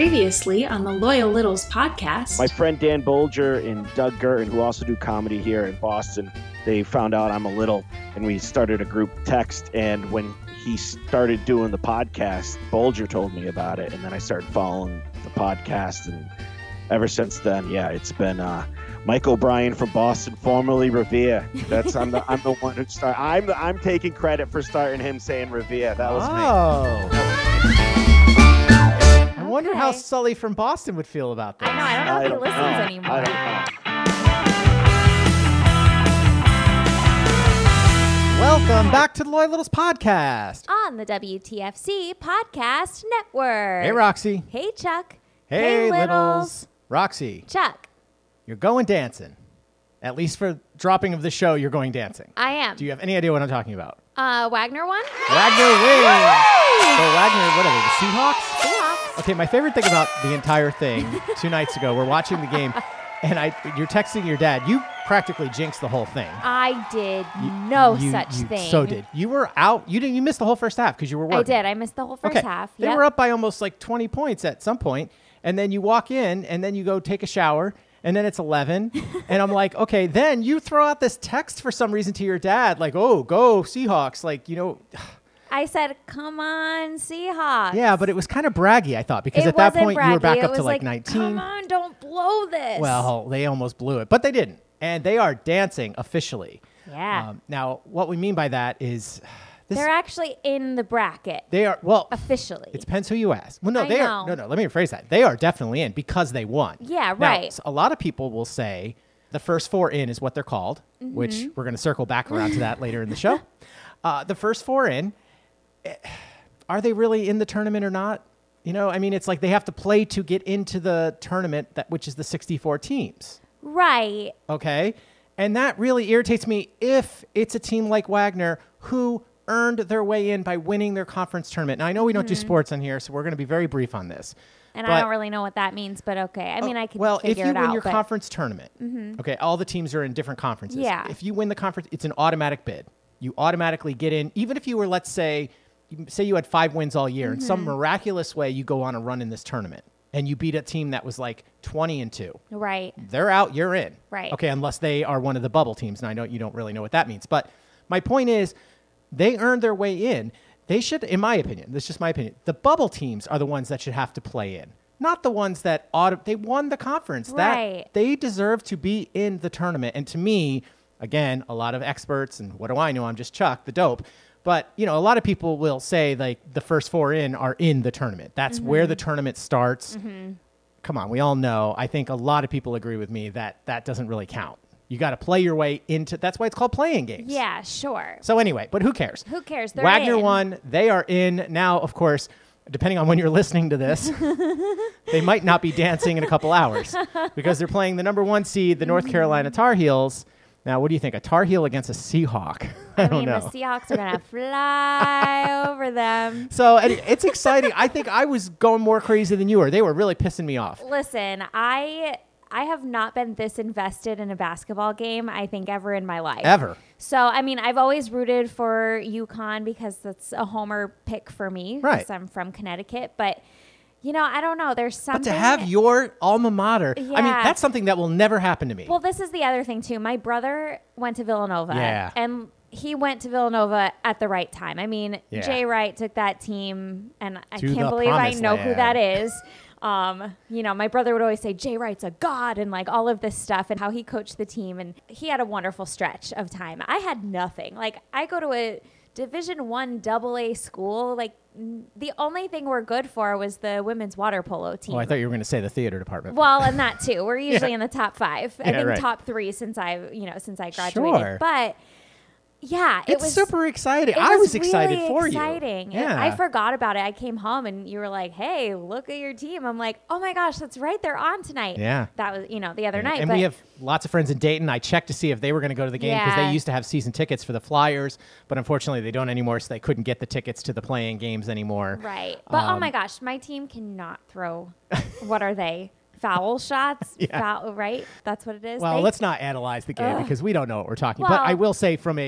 Previously on the Loyal Littles podcast. My friend Dan Bolger and Doug Gurton, who also do comedy here in Boston, they found out I'm a little, and we started a group text. And when he started doing the podcast, Bolger told me about it, and then I started following the podcast. And ever since then, yeah, it's been Mike O'Brien from Boston, formerly Revere. I'm the one who started. I'm taking credit for starting him saying Revere. That was me. I wonder how Sully from Boston would feel about this. I don't know if he listens anymore. I don't know. Welcome back to the Loyal Littles podcast. On the WTFC Podcast Network. Hey, Roxy. Hey, Chuck. Hey, Littles. Roxy, Chuck. you're going dancing. At least for dropping of the show, you're going dancing. I am. Do you have any idea what I'm talking about? Wagner won? Wagner wins. So Wagner, what are they, the Seahawks? Seahawks. Okay, my favorite thing about the entire thing, 2 nights ago, we're watching the game, and you're texting your dad. You practically jinxed the whole thing. I did no such thing. So did. You were out. You missed the whole first half because you were working. I did. I missed the whole first half. They were up by almost like 20 points at some point, and then you walk in, and then you go take a shower, and then it's 11, and I'm like, okay, then you throw out this text for some reason to your dad, like, oh, go Seahawks, like, you know. I said, come on, Seahawks. Yeah, but it was kind of braggy, I thought, because at that point you were back up to like 19. Come on, don't blow this. Well, they almost blew it, but they didn't, and they are dancing officially. Yeah. Now, what we mean by that is they're actually in the bracket. They are, well, officially. It depends who you ask. Well, no, I they know. are. No, let me rephrase that. They are definitely in because they won. Yeah, Now, right. A lot of people will say the first 4 in is what they're called, which we're going to circle back around to that later in the show. The first 4 in, are they really in the tournament or not? You know, I mean, it's like they have to play to get into the tournament, which is the 64 teams. Right. Okay? And that really irritates me if it's a team like Wagner who earned their way in by winning their conference tournament. Now, I know we don't do sports on here, so we're going to be very brief on this. And I don't really know what that means, but okay. I mean, I can well, figure if you it win out, your conference tournament, okay, all the teams are in different conferences. Yeah. If you win the conference, it's an automatic bid. You automatically get in, even if you were, let's say you had 5 wins all year, in some miraculous way, you go on a run in this tournament, and you beat a team that was like 20-2. Right. They're out, you're in. Right. Okay, unless they are one of the bubble teams, and I know you don't really know what that means. But my point is, they earned their way in. They should, in my opinion, this is just my opinion, the bubble teams are the ones that should have to play in, not the ones that they won the conference. Right. That they deserve to be in the tournament. And to me, again, a lot of experts, and what do I know? I'm just Chuck, the dope. But, you know, a lot of people will say, like, the first 4 in are in the tournament. That's where the tournament starts. Come on, we all know. I think a lot of people agree with me that that doesn't really count. You got to play your way into. That's why it's called playing games. Yeah, sure. So anyway, but who cares? Who cares? They're Wagner in. won. They are in now. Of course, depending on when you're listening to this, they might not be dancing in a couple hours because they're playing the number 1 seed, the North Carolina Tar Heels. Now, what do you think? A Tar Heel against a Seahawk? I don't know. The Seahawks are going to fly over them. So it's exciting. I think I was going more crazy than you were. They were really pissing me off. Listen, I have not been this invested in a basketball game, I think, ever in my life. Ever. So, I mean, I've always rooted for UConn because that's a homer pick for me. Right. Because I'm from Connecticut. But, you know, I don't know. There's something. But to have your alma mater, Yeah. I mean, that's something that will never happen to me. Well, this is the other thing, too. My brother went to Villanova. Yeah. And he went to Villanova at the right time. I mean, Yeah. Jay Wright took that team, and I To the can't believe I promised know who land. that is. You know, my brother would always say Jay Wright's a god and like all of this stuff and how he coached the team. And he had a wonderful stretch of time. I had nothing. Like, I go to a Division I AA school. Like, the only thing we're good for was the women's water polo team. Oh, I thought you were going to say the theater department. Well, and that too. We're usually in the top 5. I think right. top 3 since I graduated. Sure. But yeah, it's super exciting. It I was really excited for exciting. you. Yeah. I forgot about it. I came home and you were like, "Hey, look at your team." I'm like, "Oh my gosh, that's right. They're on tonight." Yeah. That was, the other night. And but we have lots of friends in Dayton. I checked to see if they were going to go to the game because Yeah. they used to have season tickets for the Flyers, but unfortunately they don't anymore, so they couldn't get the tickets to the playing games anymore. right. But oh my gosh, my team cannot throw. What are they? Foul shots? Yeah. Foul, right? That's what it is. Well, let's not analyze the game because we don't know what we're talking. But Well- I will say from a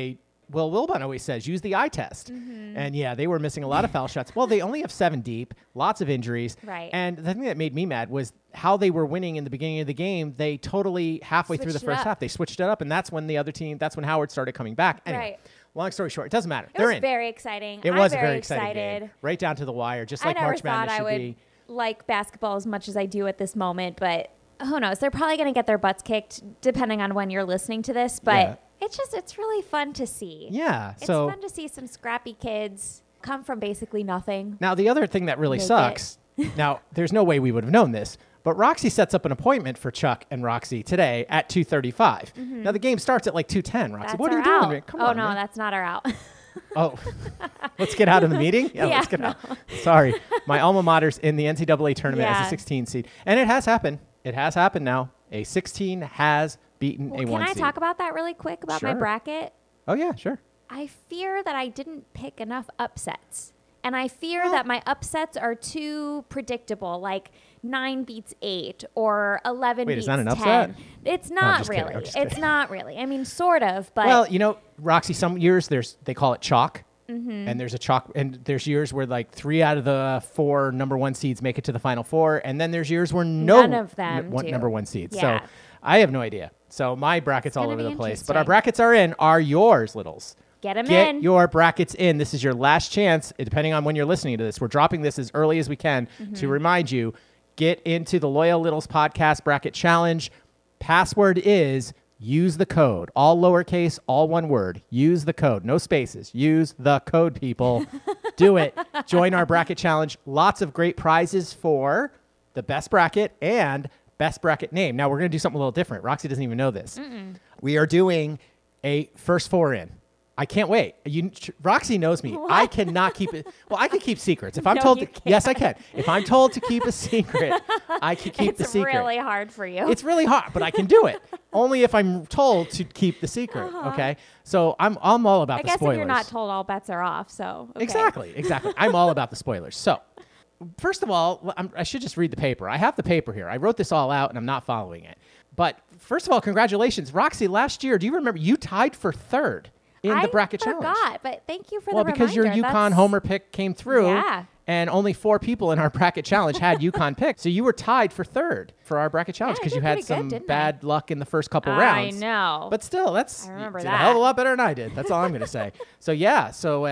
Will Wilbon always says, use the eye test. And yeah, they were missing a lot of foul shots. Well, they only have 7 deep, lots of injuries. Right. And the thing that made me mad was how they were winning in the beginning of the game. They totally, halfway through the Switched it first up. half, they switched it up. And that's when that's when Howard started coming back. Anyway, Right. long story short, it doesn't matter. It They're was in. very exciting. It I'm was a very very exciting game. Right down to the wire, just like I never March thought Madness I should would be. like basketball as much as I do at this moment, but who knows? They're probably going to get their butts kicked depending on when you're listening to this, but Yeah. it's really fun to see. Yeah. It's So fun to see some scrappy kids come from basically nothing. now the other thing that really Make sucks, now there's no way we would have known this, but Roxy sets up an appointment for Chuck and Roxy today at 2:35. Now the game starts at like 2:10, Roxy. That's What are our you doing? out. Man? Come oh on, no, man. that's not our out. Oh, let's get out of the meeting? Yeah, Let's get out. Sorry. My alma mater's in the NCAA tournament as Yeah. a 16 seed. And it has happened. It has happened now. A 16 has beaten a 1 Can I seed. talk about that really quick about my Sure. bracket? Oh, yeah, sure. I fear that I didn't pick enough upsets. And I fear that my upsets are too predictable, like 9 beats 8 or 11 Wait, beats is that 10. an upset? It's I'm not just kidding. really. I'm just It's kidding. not really. I mean, sort of, but Well, you know, Roxy, some years they call it chalk. And there's a chalk, and there's years where like 3 out of the 4 number 1 seeds make it to the Final Four, and then there's years where None of them do. number 1 seeds. Yeah. So I have no idea. So my bracket's all gonna over be the place, but our interesting. brackets are yours, Littles. get them Get in. your brackets in. This is your last chance, depending on when you're listening to this. We're dropping this as early as we can to remind you, get into the Loyal Littles Podcast Bracket Challenge. Password is use the code. All lowercase, all one word. Use the code. No spaces. Use the code, people. Do it. Join our bracket challenge. Lots of great prizes for the best bracket and best bracket name. Now, we're going to do something a little different. Roxy doesn't even know this. We are doing a first 4 in. I can't wait. Roxy knows me. What? I cannot keep it. Well, I can keep secrets. If I'm No, told you to, yes, I can. If I'm told to keep a secret, I can keep the It's secret. really hard for you. It's really hard, but I can do it. Only if I'm told to keep the secret. Okay. So I'm all about I the guess spoilers. if you're not told, all bets are off. So okay. Exactly. I'm all about the spoilers. So, first of all, I should just read the paper. I have the paper here. I wrote this all out, and I'm not following it. But first of all, congratulations, Roxy. Last year, do you remember you tied for 3rd in the bracket I forgot, challenge? but thank you for Well, the because reminder. your UConn That's- homer pick came through, Yeah. and only 4 people in our bracket challenge had UConn picked. So you were tied for 3rd for our bracket challenge I because did you had pretty good, some didn't I? bad luck in the first couple I rounds. know. But still, that's I remember you did that. a hell of a lot better than I did. That's all I'm going to say. So yeah,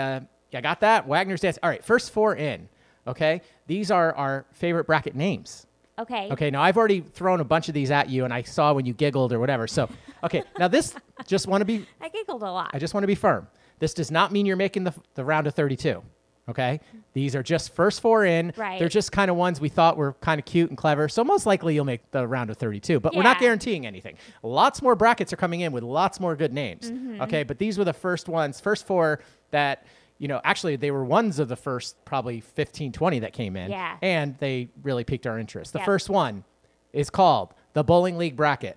I got that. Wagner's Dance. All right, first 4 in. Okay, these are our favorite bracket names. Okay. Okay, now I've already thrown a bunch of these at you, and I saw when you giggled or whatever. So, okay, now this just want to be. I giggled a lot. I just want to be firm. This does not mean you're making the round of 32. Okay, these are just first 4 in. Right. They're just kind of ones we thought were kind of cute and clever. So most likely you'll make the round of 32, but we're not Yeah. guaranteeing anything. Lots more brackets are coming in with lots more good names. Mm-hmm. Okay, but these were the first ones, first 4 that. Actually, they were ones of the first probably 15, 20 that came in. Yeah. And they really piqued our interest. The Yep. first one is called the Bowling League Bracket.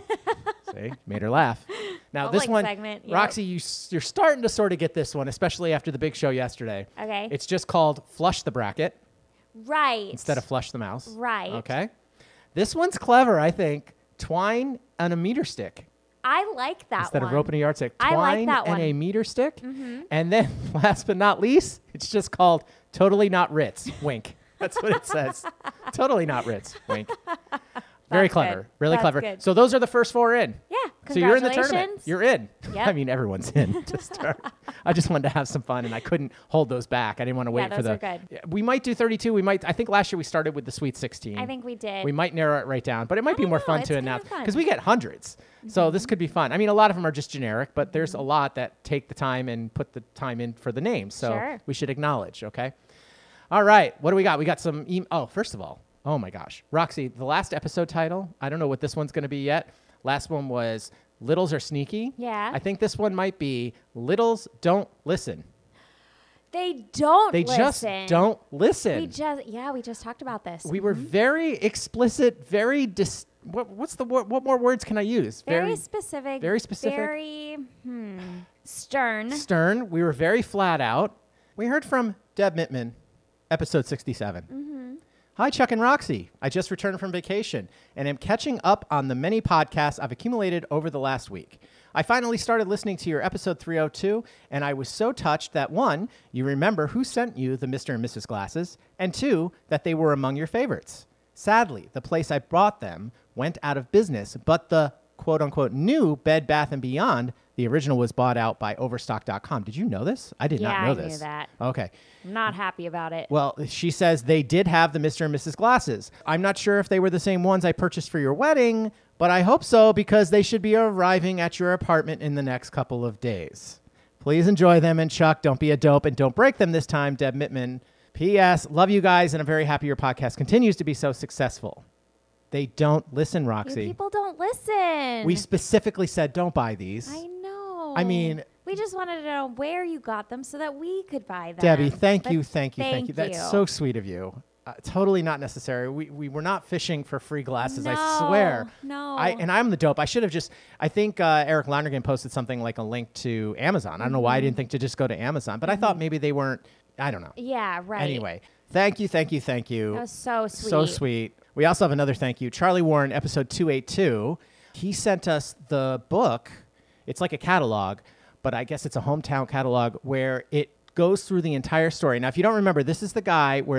See, made her laugh. Now, this Bowling one, segment, yep. Roxy, you're starting to sort of get this one, especially after the big show yesterday. Okay. It's just called Flush the Bracket Right. instead of Flush the Mouse. Right. Okay. This one's clever, I think. Twine and a meter stick. I like that Instead one. of rope and a yardstick, I like twine that and one. a meter stick. And then, last but not least, it's just called Totally Not Ritz. Wink. That's what it says. Totally not Ritz. Wink. Very That's clever. good. Really That's clever. good. So those are the first 4 in. Yeah. So you're in the tournament. Congratulations. You're in. Yep. I mean, everyone's in to start. I just wanted to have some fun, and I couldn't hold those back. I didn't want to wait for those the. are good. Yeah, we might do 32. I think last year we started with the Sweet 16. I think we did. We might narrow it right down, but it might be don't more know, fun it's to kind of announce fun. because we get hundreds. So this could be fun. I mean, a lot of them are just generic, but there's a lot that take the time and put the time in for the names. So Sure. we should acknowledge. Okay. All right. What do we got? We got some. First of all, oh my gosh, Roxy, the last episode title. I don't know what this one's going to be yet. Last one was Littles Are Sneaky. Yeah. I think this one might be Littles Don't Listen. They don't They listen. just don't listen. We just talked about this. We were very explicit, very what's the word? What more words can I use? very specific. very specific. Very stern. Stern. We were very flat out. We heard from Deb Mittman, episode 67. Hi, Chuck and Roxy. I just returned from vacation and am catching up on the many podcasts I've accumulated over the last week. I finally started listening to your episode 302, and I was so touched that 1, you remember who sent you the Mr. and Mrs. glasses, and 2, that they were among your favorites. Sadly, the place I bought them went out of business, but the quote-unquote new Bed Bath & Beyond, the original, was bought out by Overstock.com. Did you know this? I did not know this. Yeah, I knew that. Okay. I'm not happy about it. Well, she says they did have the Mr. and Mrs. glasses. I'm not sure if they were the same ones I purchased for your wedding, but I hope so because they should be arriving at your apartment in the next couple of days. Please enjoy them, and Chuck, don't be a dope and don't break them this time, Deb Mittman. P.S. Love you guys, and I'm very happy your podcast continues to be so successful. They don't listen, Roxy. You people don't listen. We specifically said don't buy these. I know. I mean, we just wanted to know where you got them so that we could buy them. Debbie, thank But you. thank you. That's so sweet of you. Totally not necessary. We were not fishing for free glasses, I swear. No. And I'm the dope. I should have just, I think Eric Lonergan posted something like a link to Amazon. I don't know why I didn't think to just go to Amazon, but I thought maybe they weren't, I don't know. Yeah, right. Anyway, thank you. That was so sweet. So sweet. We also have another thank you. Charlie Warren, episode 282. He sent us the book. It's like a catalog, but I guess it's a hometown catalog where it goes through the entire story. Now, if you don't remember, this is the guy where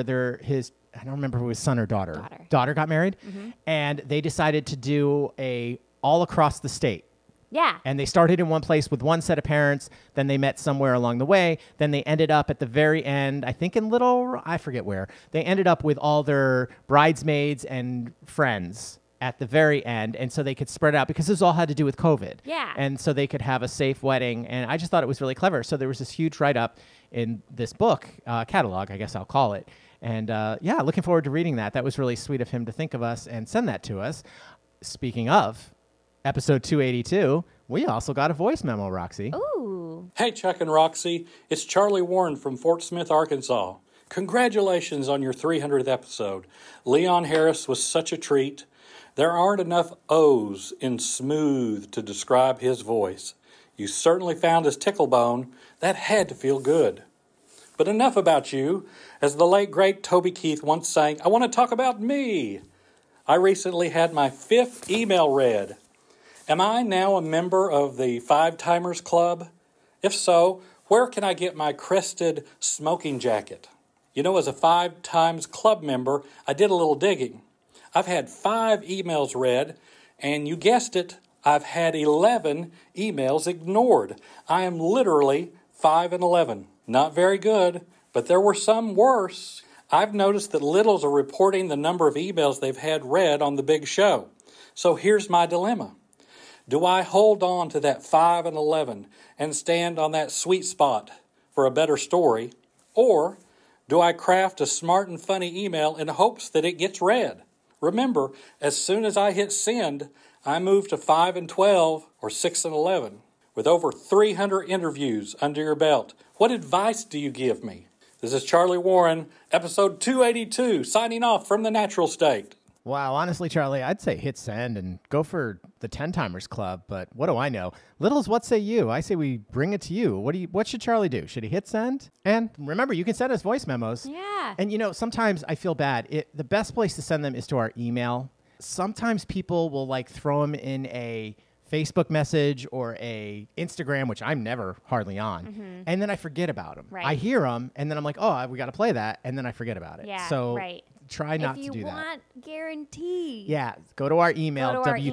I don't remember if it was son or daughter. Daughter got married, and they decided to do a all across the state. Yeah. And they started in one place with one set of parents. Then they met somewhere along the way. Then they ended up at the very end, I think in I forget where. They ended up with all their bridesmaids and friends at the very end. And so they could spread out because this all had to do with COVID. Yeah. And so they could have a safe wedding. And I just thought it was really clever. So there was this huge write-up in this book, catalog, I guess I'll call it. And yeah, looking forward to reading that. That was really sweet of him to think of us and send that to us. Speaking of episode 282, we also got a voice memo, Roxy. Ooh. Hey, Chuck and Roxy. It's Charlie Warren from Fort Smith, Arkansas. Congratulations on your 300th episode. Leon Harris was such a treat. There aren't enough O's in smooth to describe his voice. You certainly found his tickle bone. That had to feel good. But enough about you. As the late, great Toby Keith once sang, I want to talk about me. I recently had my 5th email read. Am I now a member of the 5-Timers Club? If so, where can I get my crested smoking jacket? You know, as a 5 Times Club member, I did a little digging. I've had 5 emails read, and you guessed it, I've had 11 emails ignored. I am literally 5 and 11. Not very good, but there were some worse. I've noticed that littles are reporting the number of emails they've had read on the big show. So here's my dilemma. Do I hold on to that 5 and 11 and stand on that sweet spot for a better story? Or do I craft a smart and funny email in hopes that it gets read? Remember, as soon as I hit send, I move to 5 and 12 or 6 and 11. With over 300 interviews under your belt, what advice do you give me? This is Charlie Warren, episode 282, signing off from the Natural State. Wow, honestly, Charlie, I'd say hit send and go for the 10-Timers Club, but what do I know? Littles, what say you? I say we bring it to you. What should Charlie do? Should he hit send? And remember, you can send us voice memos. Yeah. And you know, sometimes I feel bad. The best place to send them is to our email. Sometimes people will like throw them in a Facebook message or a Instagram, which I'm never hardly on, and then I forget about them. Right. I hear them, and then I'm like, oh, we got to play that, and then I forget about it. Yeah, so right. Try not if to do that. you want guarantee. Yeah, go to our email, Go to our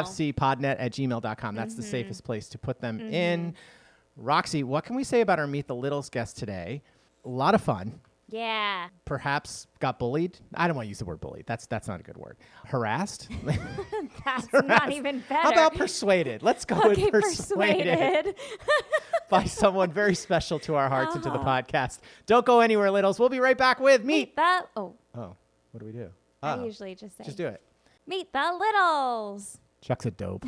WTFCpodnet@gmail.com. That's the safest place to put them in. Roxy, what can we say about our Meet the Littles guest today? A lot of fun. Yeah. Perhaps got bullied. I don't want to use the word bullied. That's not a good word. Harassed? That's not even better. How about persuaded? Let's go Okay, with persuaded. By someone very special to our hearts and to the podcast. Don't go anywhere, Littles. We'll be right back with Meet the... Oh. Oh, what do we do? I usually just say... Just do it. Meet the Littles. Chuck's a dope.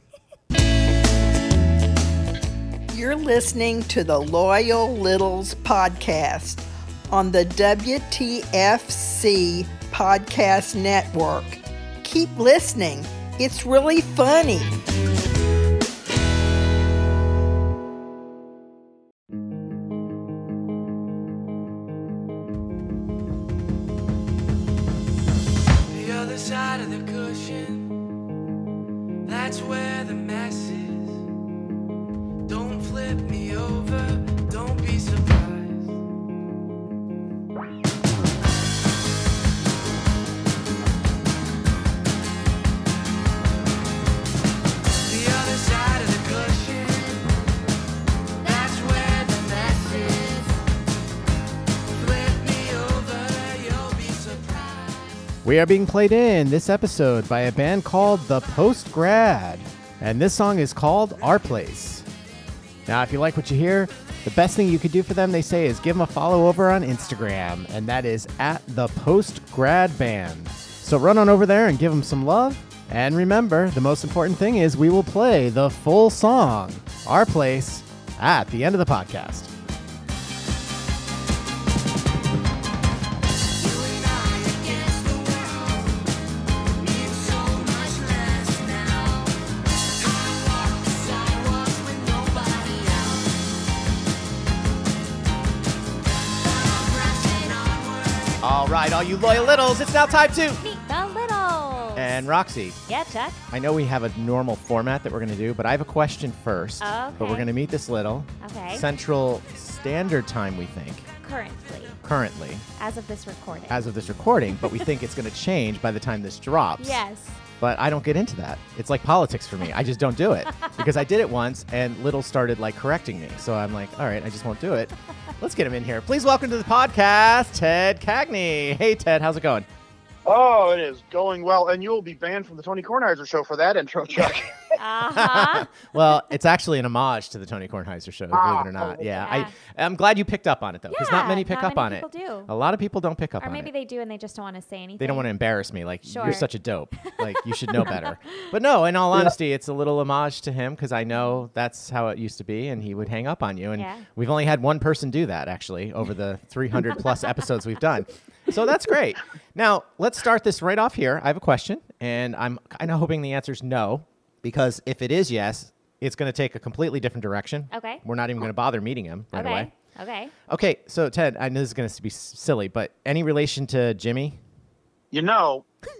You're listening to the Loyal Littles podcast on the WTFC Podcast Network. Keep listening. It's really funny. other side of the cushion, that's where the mess is. Don't flip me over, don't be surprised. The other side of the cushion, that's where the mess is. Flip me over, you'll be surprised. We are being played in this episode by a band called The Post Grad, and this song is called Our Place. Now, if you like what you hear, the best thing you could do for them, they say, is give them a follow over on Instagram, and that is at The Post Grad Band. So run on over there and give them some love. And remember, the most important thing is we will play the full song, Our Place, at the end of the podcast. All right, all you loyal littles, it's now time to... Meet the Littles. And Roxy, Yeah, Chuck. I know we have a normal format that we're going to do, but I have a question first. Okay. But we're going to meet this little. Okay. Central Standard Time, we think, currently, As of this recording. as of this recording, but we think it's going to change by the time this drops. Yes. But I don't get into that. It's like politics for me. I just don't do it. Because I did it once, and Little started, like, correcting me. So I'm like, all right, I just won't do it. Let's get him in here. Please welcome to the podcast, Ted Cagney. Hey, Ted, how's it going? Oh, it is going well, and you will be banned from the Tony Kornheiser show for that intro, Chuck. Uh-huh. Well, it's actually an homage to the Tony Kornheiser show, believe it or not. Yeah, Yeah. I'm glad you picked up on it, though, because not Yeah, many pick not up many on it. people do. A lot of people don't pick up Or on maybe it. they do and they just don't want to say anything. They don't want to embarrass me, like, Sure. you're such a dope. Like, you should know better. But no, in all honesty, it's a little homage to him, because I know that's how it used to be, and he would hang up on you. And Yeah. we've only had one person do that, actually, over the 300-plus episodes we've done. So that's great. Now, let's start this right off here. I have a question, and I'm kind of hoping the answer is no, because if it is yes, it's going to take a completely different direction. Okay. We're not even going to bother meeting him right away. Okay. Okay, so Ted, I know this is going to be silly, but any relation to Jimmy? You know,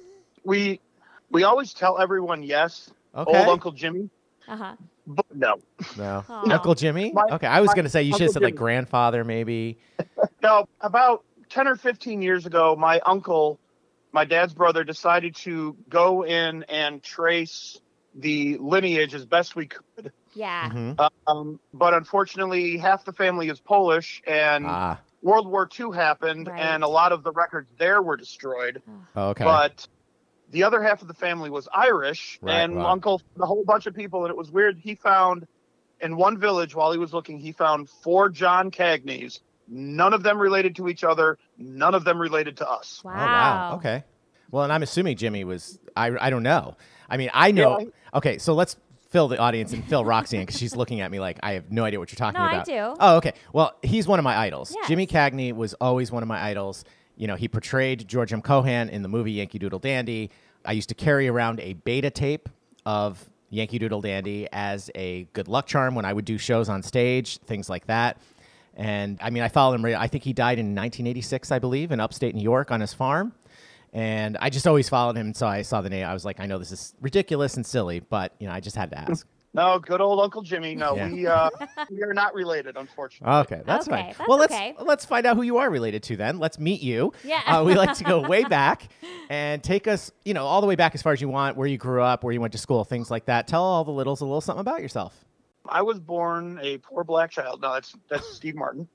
we always tell everyone yes, Okay. old Uncle Jimmy, Uh-huh. but no. No. Aw. Uncle Jimmy? My- Okay, I was my going to say you should have Uncle said like Jimmy. grandfather maybe. No, about 10 or 15 years ago, my uncle, my dad's brother, decided to go in and trace the lineage as best we could. Yeah. Mhm. But unfortunately, half the family is Polish, and Ah, World War II happened, Right. and a lot of the records there were destroyed. okay. But the other half of the family was Irish, Right, and wow. Uncle, a whole bunch of people, and it was weird. He found, in one village while he was looking, he found 4 John Cagneys. None of them related to each other. None of them related to us. Wow. Oh, wow. Okay. Well, and I'm assuming Jimmy was, I don't know. I mean, I know. Yeah. Okay, so let's fill the audience and fill Roxy in because she's looking at me like I have no idea what you're talking No, I about. do. Oh, okay. Well, he's one of my idols. Yes. Jimmy Cagney was always one of my idols. You know, he portrayed George M. Cohan in the movie Yankee Doodle Dandy. I used to carry around a beta tape of Yankee Doodle Dandy as a good luck charm when I would do shows on stage, things like that. And I mean, I followed him. I think he died in 1986, I believe, in upstate New York on his farm. And I just always followed him. And so I saw the name. I was like, I know this is ridiculous and silly, but, you know, I just had to ask. No, good old Uncle Jimmy. No, Yeah. we are not related, unfortunately. Okay, that's Okay, fine. that's Well, okay. let's find out who you are related to then. Let's meet you. Yeah. We like to go way back and take us, you know, all the way back as far as you want, where you grew up, where you went to school, things like that. Tell all the littles a little something about yourself. I was born a poor black child. No, that's Steve Martin.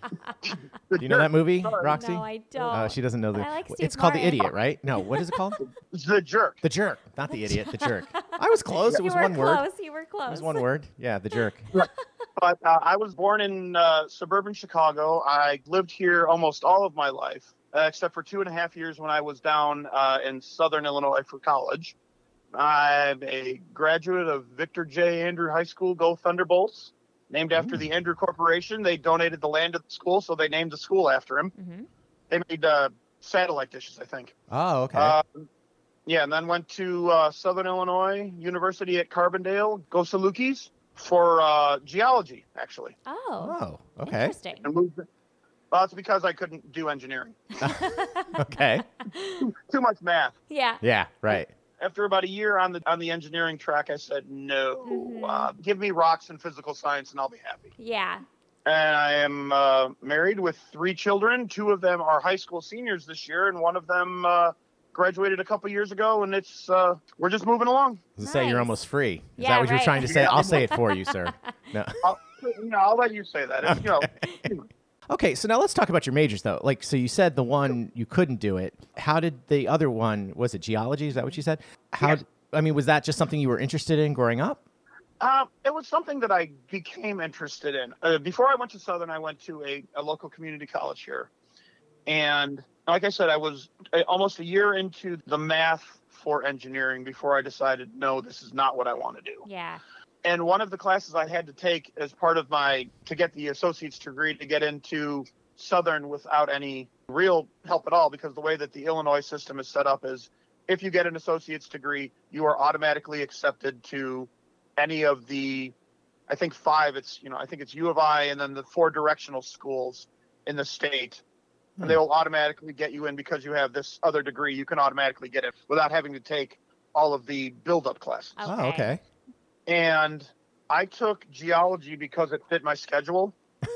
Do you know that movie, Sorry. Roxy? No, I don't. She doesn't know But I like Steve It's called The Martin. Idiot, right? No, what is it called? The Jerk. The Jerk, not The Idiot, The Jerk. I was close. It was you were one close. word. You were It close. was one word. Yeah, The Jerk. But I was born in suburban Chicago. I lived here almost all of my life, except for 2.5 years when I was down in southern Illinois for college. I'm a graduate of Victor J. Andrew High School, Go Thunderbolts, named after the Andrew Corporation. They donated the land to the school, so they named the school after him. Mm-hmm. They made satellite dishes, I think. Oh, okay. Yeah, and then went to Southern Illinois University at Carbondale, Go Salukis, for geology, actually. Oh. Oh, okay. Interesting. And Well, it's because I couldn't do engineering. Okay. Too much math. Yeah. Yeah, right. After about a year on the engineering track, I said, no, give me rocks and physical science and I'll be happy. Yeah. And I am married with 3 children. 2 of them are high school seniors this year, and one of them graduated a couple years ago, and it's we're just moving along. To say you're Nice. almost free. Is Yeah, that what you're right. trying to say? I'll say it for you, sir. No. I'll let you say that. It's, Okay, so now let's talk about your majors, though. Like, so you said the one you couldn't do it. How did the other one? Was it geology? Is that what you said? How? Yes. I mean, was that just something you were interested in growing up? It was something that I became interested in. Before I went to Southern, I went to a local community college here. And like I said, I was almost a year into the math for engineering before I decided, no, this is not what I want to do. Yeah. And one of the classes I had to take as part of to get the associate's degree to get into Southern without any real help at all, because the way that the Illinois system is set up is if you get an associate's degree, you are automatically accepted to any of the, I think 5, I think it's U of I and then the 4 directional schools in the state. And they will automatically get you in because you have this other degree. You can automatically get it without having to take all of the build-up classes. Oh, okay. And I took geology because it fit my schedule.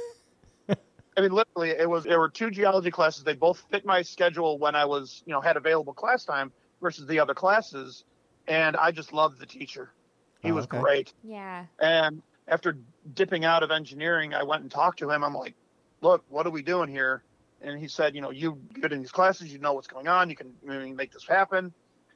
I mean, literally, there were 2 geology classes. They both fit my schedule when I was, had available class time versus the other classes. And I just loved the teacher. He was great. Yeah. And after dipping out of engineering, I went and talked to him. I'm like, look, what are we doing here? And he said, you get in these classes, you know what's going on. You can make this happen.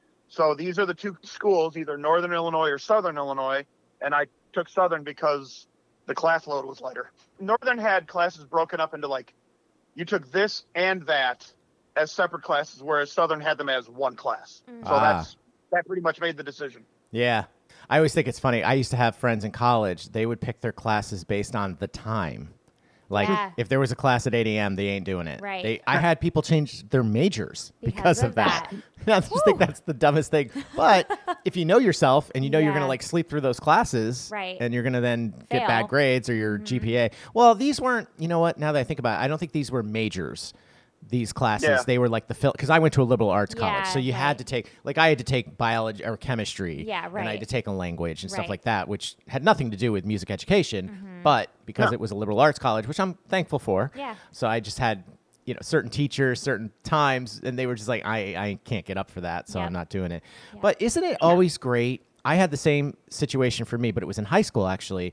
So these are the 2 schools, either Northern Illinois or Southern Illinois. And I took Southern because the class load was lighter. Northern had classes broken up into you took this and that as separate classes, whereas Southern had them as one class. So that pretty much made the decision. Yeah. I always think it's funny. I used to have friends in college. They would pick their classes based on the time. Like, if there was a class at 8 a.m., they ain't doing it. Right. I had people change their majors because of that. I just Woo. think that's the dumbest thing. But if you know yourself and you know you're going to sleep through those classes, Right. and you're going to then get Fail. bad grades or your GPA. Well, these weren't, you know what, now that I think about it, I don't think these were majors. These classes, they were like because I went to a liberal arts college, so you had to take, I had to take biology or chemistry, and I had to take a language and stuff like that, which had nothing to do with music education, but because it was a liberal arts college, which I'm thankful for, so I just had, certain teachers, certain times, and they were just like, I can't get up for that, so I'm not doing it. But isn't it always great? I had the same situation for me, but it was in high school actually,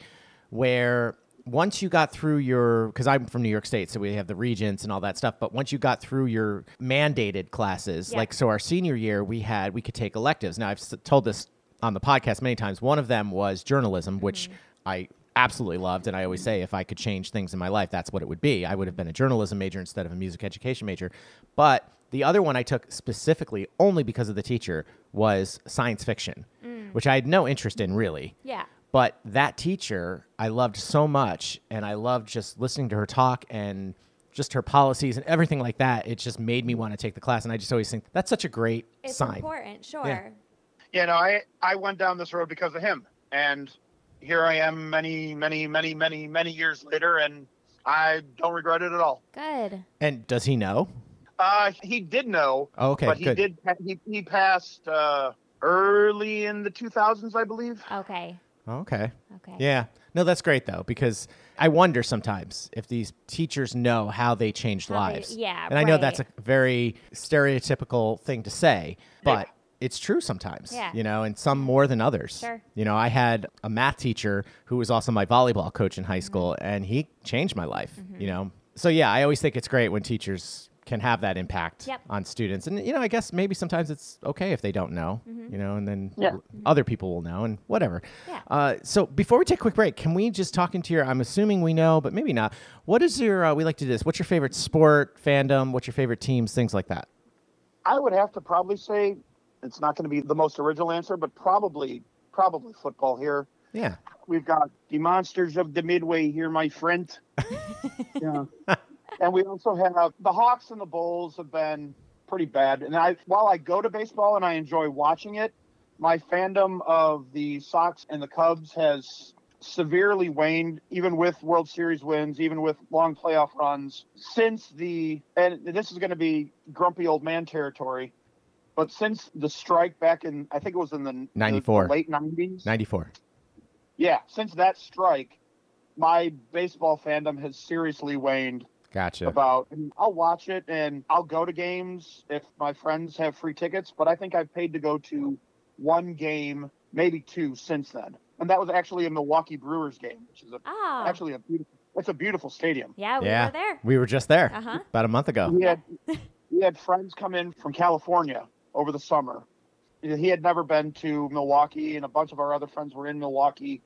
where once you got through because I'm from New York State, so we have the regents and all that stuff. But once you got through your mandated classes, so our senior year, we could take electives. Now, I've told this on the podcast many times. One of them was journalism, which I absolutely loved. And I always say if I could change things in my life, that's what it would be. I would have been a journalism major instead of a music education major. But the other one I took specifically only because of the teacher was science fiction, which I had no interest in really. Yeah. But that teacher, I loved so much, and I loved just listening to her talk and just her policies and everything like that. It just made me want to take the class, and I just always think that's such a great sign. It's important, sure. I went down this road because of him, and here I am many, many, many, many, many years later, and I don't regret it at all. Good. And does he know? He did know. Oh, okay, but he good. He passed early in the 2000s, I believe. Okay. Okay. Yeah. No, that's great, though, because I wonder sometimes if these teachers know how they changed lives. And I know that's a very stereotypical thing to say, but it's true sometimes, and some more than others. Sure. I had a math teacher who was also my volleyball coach in high school, and he changed my life, So, yeah, I always think it's great when teachers can have that impact on students. And, I guess maybe sometimes it's okay if they don't know, and then other people will know and whatever. Yeah. So before we take a quick break, can we just talk into I'm assuming we know, but maybe not. What is we like to do this. What's your favorite sport, fandom? What's your favorite teams, things like that? I would have to probably say it's not going to be the most original answer, but probably football here. Yeah. We've got the monsters of the Midway here, my friend. Yeah. And we also have the Hawks and the Bulls have been pretty bad. And while I go to baseball and I enjoy watching it, my fandom of the Sox and the Cubs has severely waned, even with World Series wins, even with long playoff runs, since and this is going to be grumpy old man territory, but since the strike back in, I think it was in the 94. the late 90s. 94. Yeah, since that strike, my baseball fandom has seriously waned. Gotcha. And I'll watch it and I'll go to games if my friends have free tickets, but I think I've paid to go to one game, maybe two since then. And that was actually a Milwaukee Brewers game, which is actually it's a beautiful stadium. Yeah, we were there. We were just there Uh-huh. about a month ago. We had friends come in from California over the summer. He had never been to Milwaukee, and a bunch of our other friends were in Milwaukee,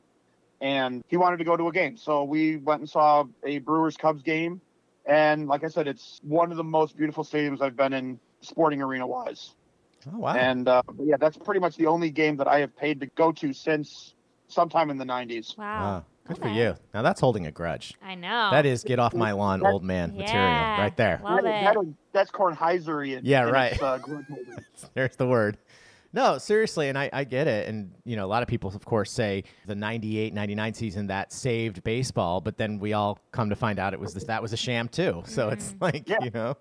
and he wanted to go to a game. So we went and saw a Brewers-Cubs game. And like I said, it's one of the most beautiful stadiums I've been in sporting arena-wise. Oh, wow. And that's pretty much the only game that I have paid to go to since sometime in the 90s. Wow. Good for you. Now that's holding a grudge. I know. That is get off my lawn, old man material right there. Love it. That's Kornheiser. Right. Grudge holding. There's the word. No, seriously, and I get it. And, a lot of people, of course, say the 98, 99 season that saved baseball, but then we all come to find out that was a sham too. So it's like,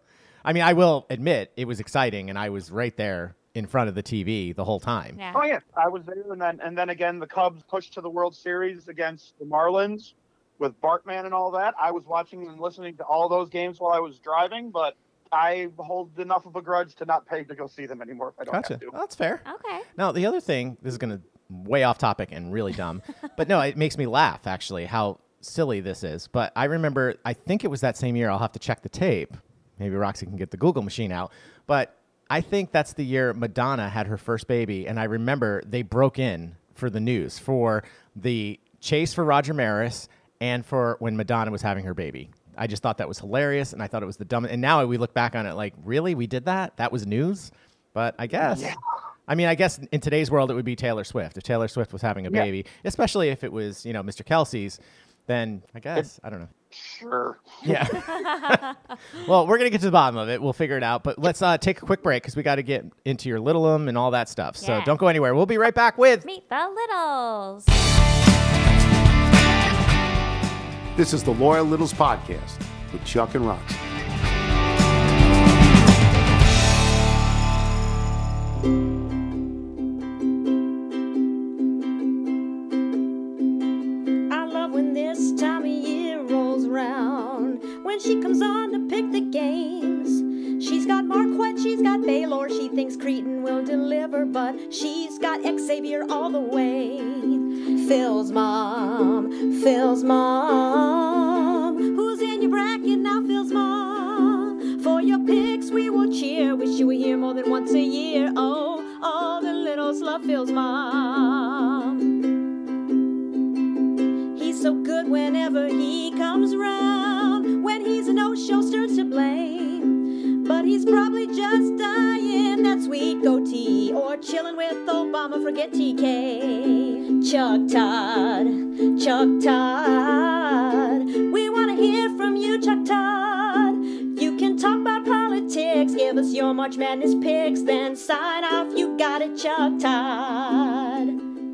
I mean, I will admit it was exciting, and I was right there in front of the TV the whole time. Yeah. Oh, yeah. I was there, and then again, the Cubs pushed to the World Series against the Marlins with Bartman and all that. I was watching and listening to all those games while I was driving, but I hold enough of a grudge to not pay to go see them anymore if I don't have to. That's fair. Okay. Now, the other thing, this is going to way off topic and really dumb, but no, it makes me laugh, actually, how silly this is. But I remember, I think it was that same year, I'll have to check the tape. Maybe Roxy can get the Google machine out. But I think that's the year Madonna had her first baby, and I remember they broke in for the news for the chase for Roger Maris and for when Madonna was having her baby. I just thought that was hilarious, and I thought it was the dumbest. And now we look back on it like, really? We did that? That was news? But I guess. Yeah. I mean, I guess in today's world, it would be Taylor Swift. If Taylor Swift was having a baby, especially if it was, Mr. Kelsey's, then I guess, I don't know. Sure. Yeah. Well, we're going to get to the bottom of it. We'll figure it out. But let's take a quick break because we got to get into your Little-em and all that stuff. So don't go anywhere. We'll be right back with Meet the Littles. This is the Loyal Littles Podcast with Chuck and Roxy. I love when this time of year rolls around, when she comes on to pick the games. She's got Marquette, she's got Baylor, she thinks Creighton will deliver, but she's got Xavier all the way. Phil's mom, who's in your bracket now, Phil's mom? For your picks we will cheer, wish you were here more than once a year. Oh, all the littles love Phil's mom. He's so good whenever he comes round, when he's a no-show, Stearns to blame. But he's probably just dying that sweet goatee, or chilling with Obama, forget TK. Chuck Todd, we want to hear from you, Chuck Todd. You can talk about politics, give us your March Madness picks, then sign off, you got it, Chuck Todd.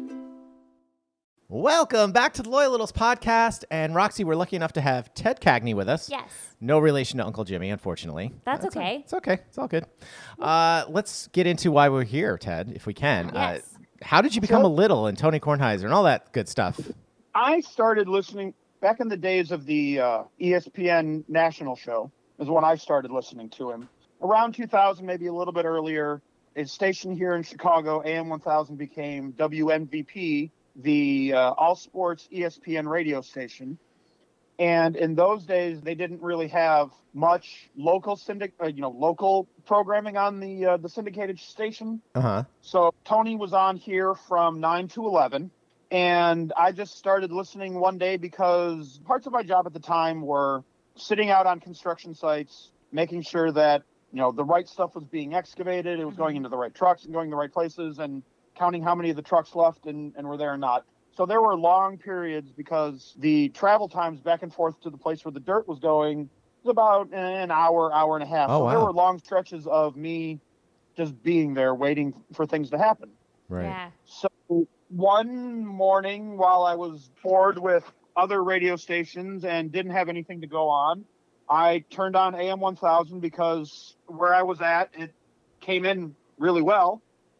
Welcome back to the Loyal Littles Podcast. And Roxy, we're lucky enough to have Ted Cagney with us. Yes. No relation to Uncle Jimmy, unfortunately. That's okay. It's okay. It's all good. Let's get into why we're here, Ted, if we can. Yes. How did you become a Little and Tony Kornheiser and all that good stuff? I started listening back in the days of the ESPN national show is when I started listening to him. Around 2000, maybe a little bit earlier, a station here in Chicago, AM 1000, became WMVP, the all sports ESPN radio station. And in those days, they didn't really have much local local programming on the syndicated station. Uh-huh. So Tony was on here from 9 to 11. And I just started listening one day because parts of my job at the time were sitting out on construction sites, making sure that, the right stuff was being excavated, it was going into the right trucks and going the right places, and counting how many of the trucks left and were there or not. So there were long periods because the travel times back and forth to the place where the dirt was going was about an hour, hour and a half. Oh, so wow. there were long stretches of me just being there waiting for things to happen. Right. Yeah. So one morning while I was bored with other radio stations and didn't have anything to go on, I turned on AM 1000 because where I was at, it came in really well.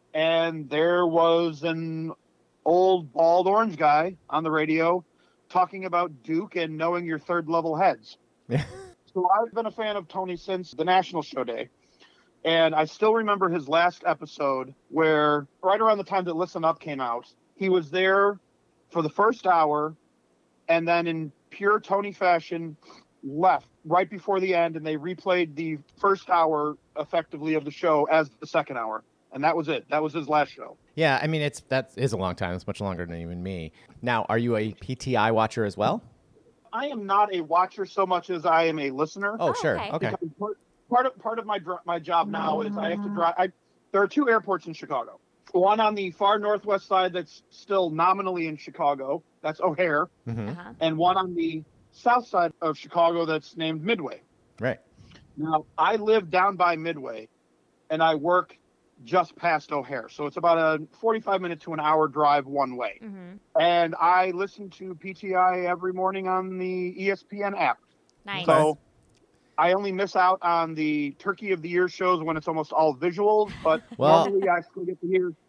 And there was an old bald orange guy on the radio talking about Duke and knowing your third level heads. Yeah. So I've been a fan of Tony since the National Show Day. And I still remember his last episode where right around the time that Listen Up came out, he was there for the first hour and then in pure Tony fashion left right before the end, and they replayed the first hour effectively of the show as the second hour. And that was it. That was his last show. Yeah, I mean, that is a long time. It's much longer than even me. Now, are you a PTI watcher as well? I am not a watcher so much as I am a listener. Oh, sure. Okay. Part of my job now is I have to drive. There are two airports in Chicago. One on the far northwest side that's still nominally in Chicago. That's O'Hare. Mm-hmm. And one on the south side of Chicago that's named Midway. Right. Now, I live down by Midway, and I work just past O'Hare. So it's about a 45-minute to an hour drive one way. Mm-hmm. And I listen to PTI every morning on the ESPN app. Nice. So I only miss out on the Turkey of the Year shows when it's almost all visuals, but normally I still get to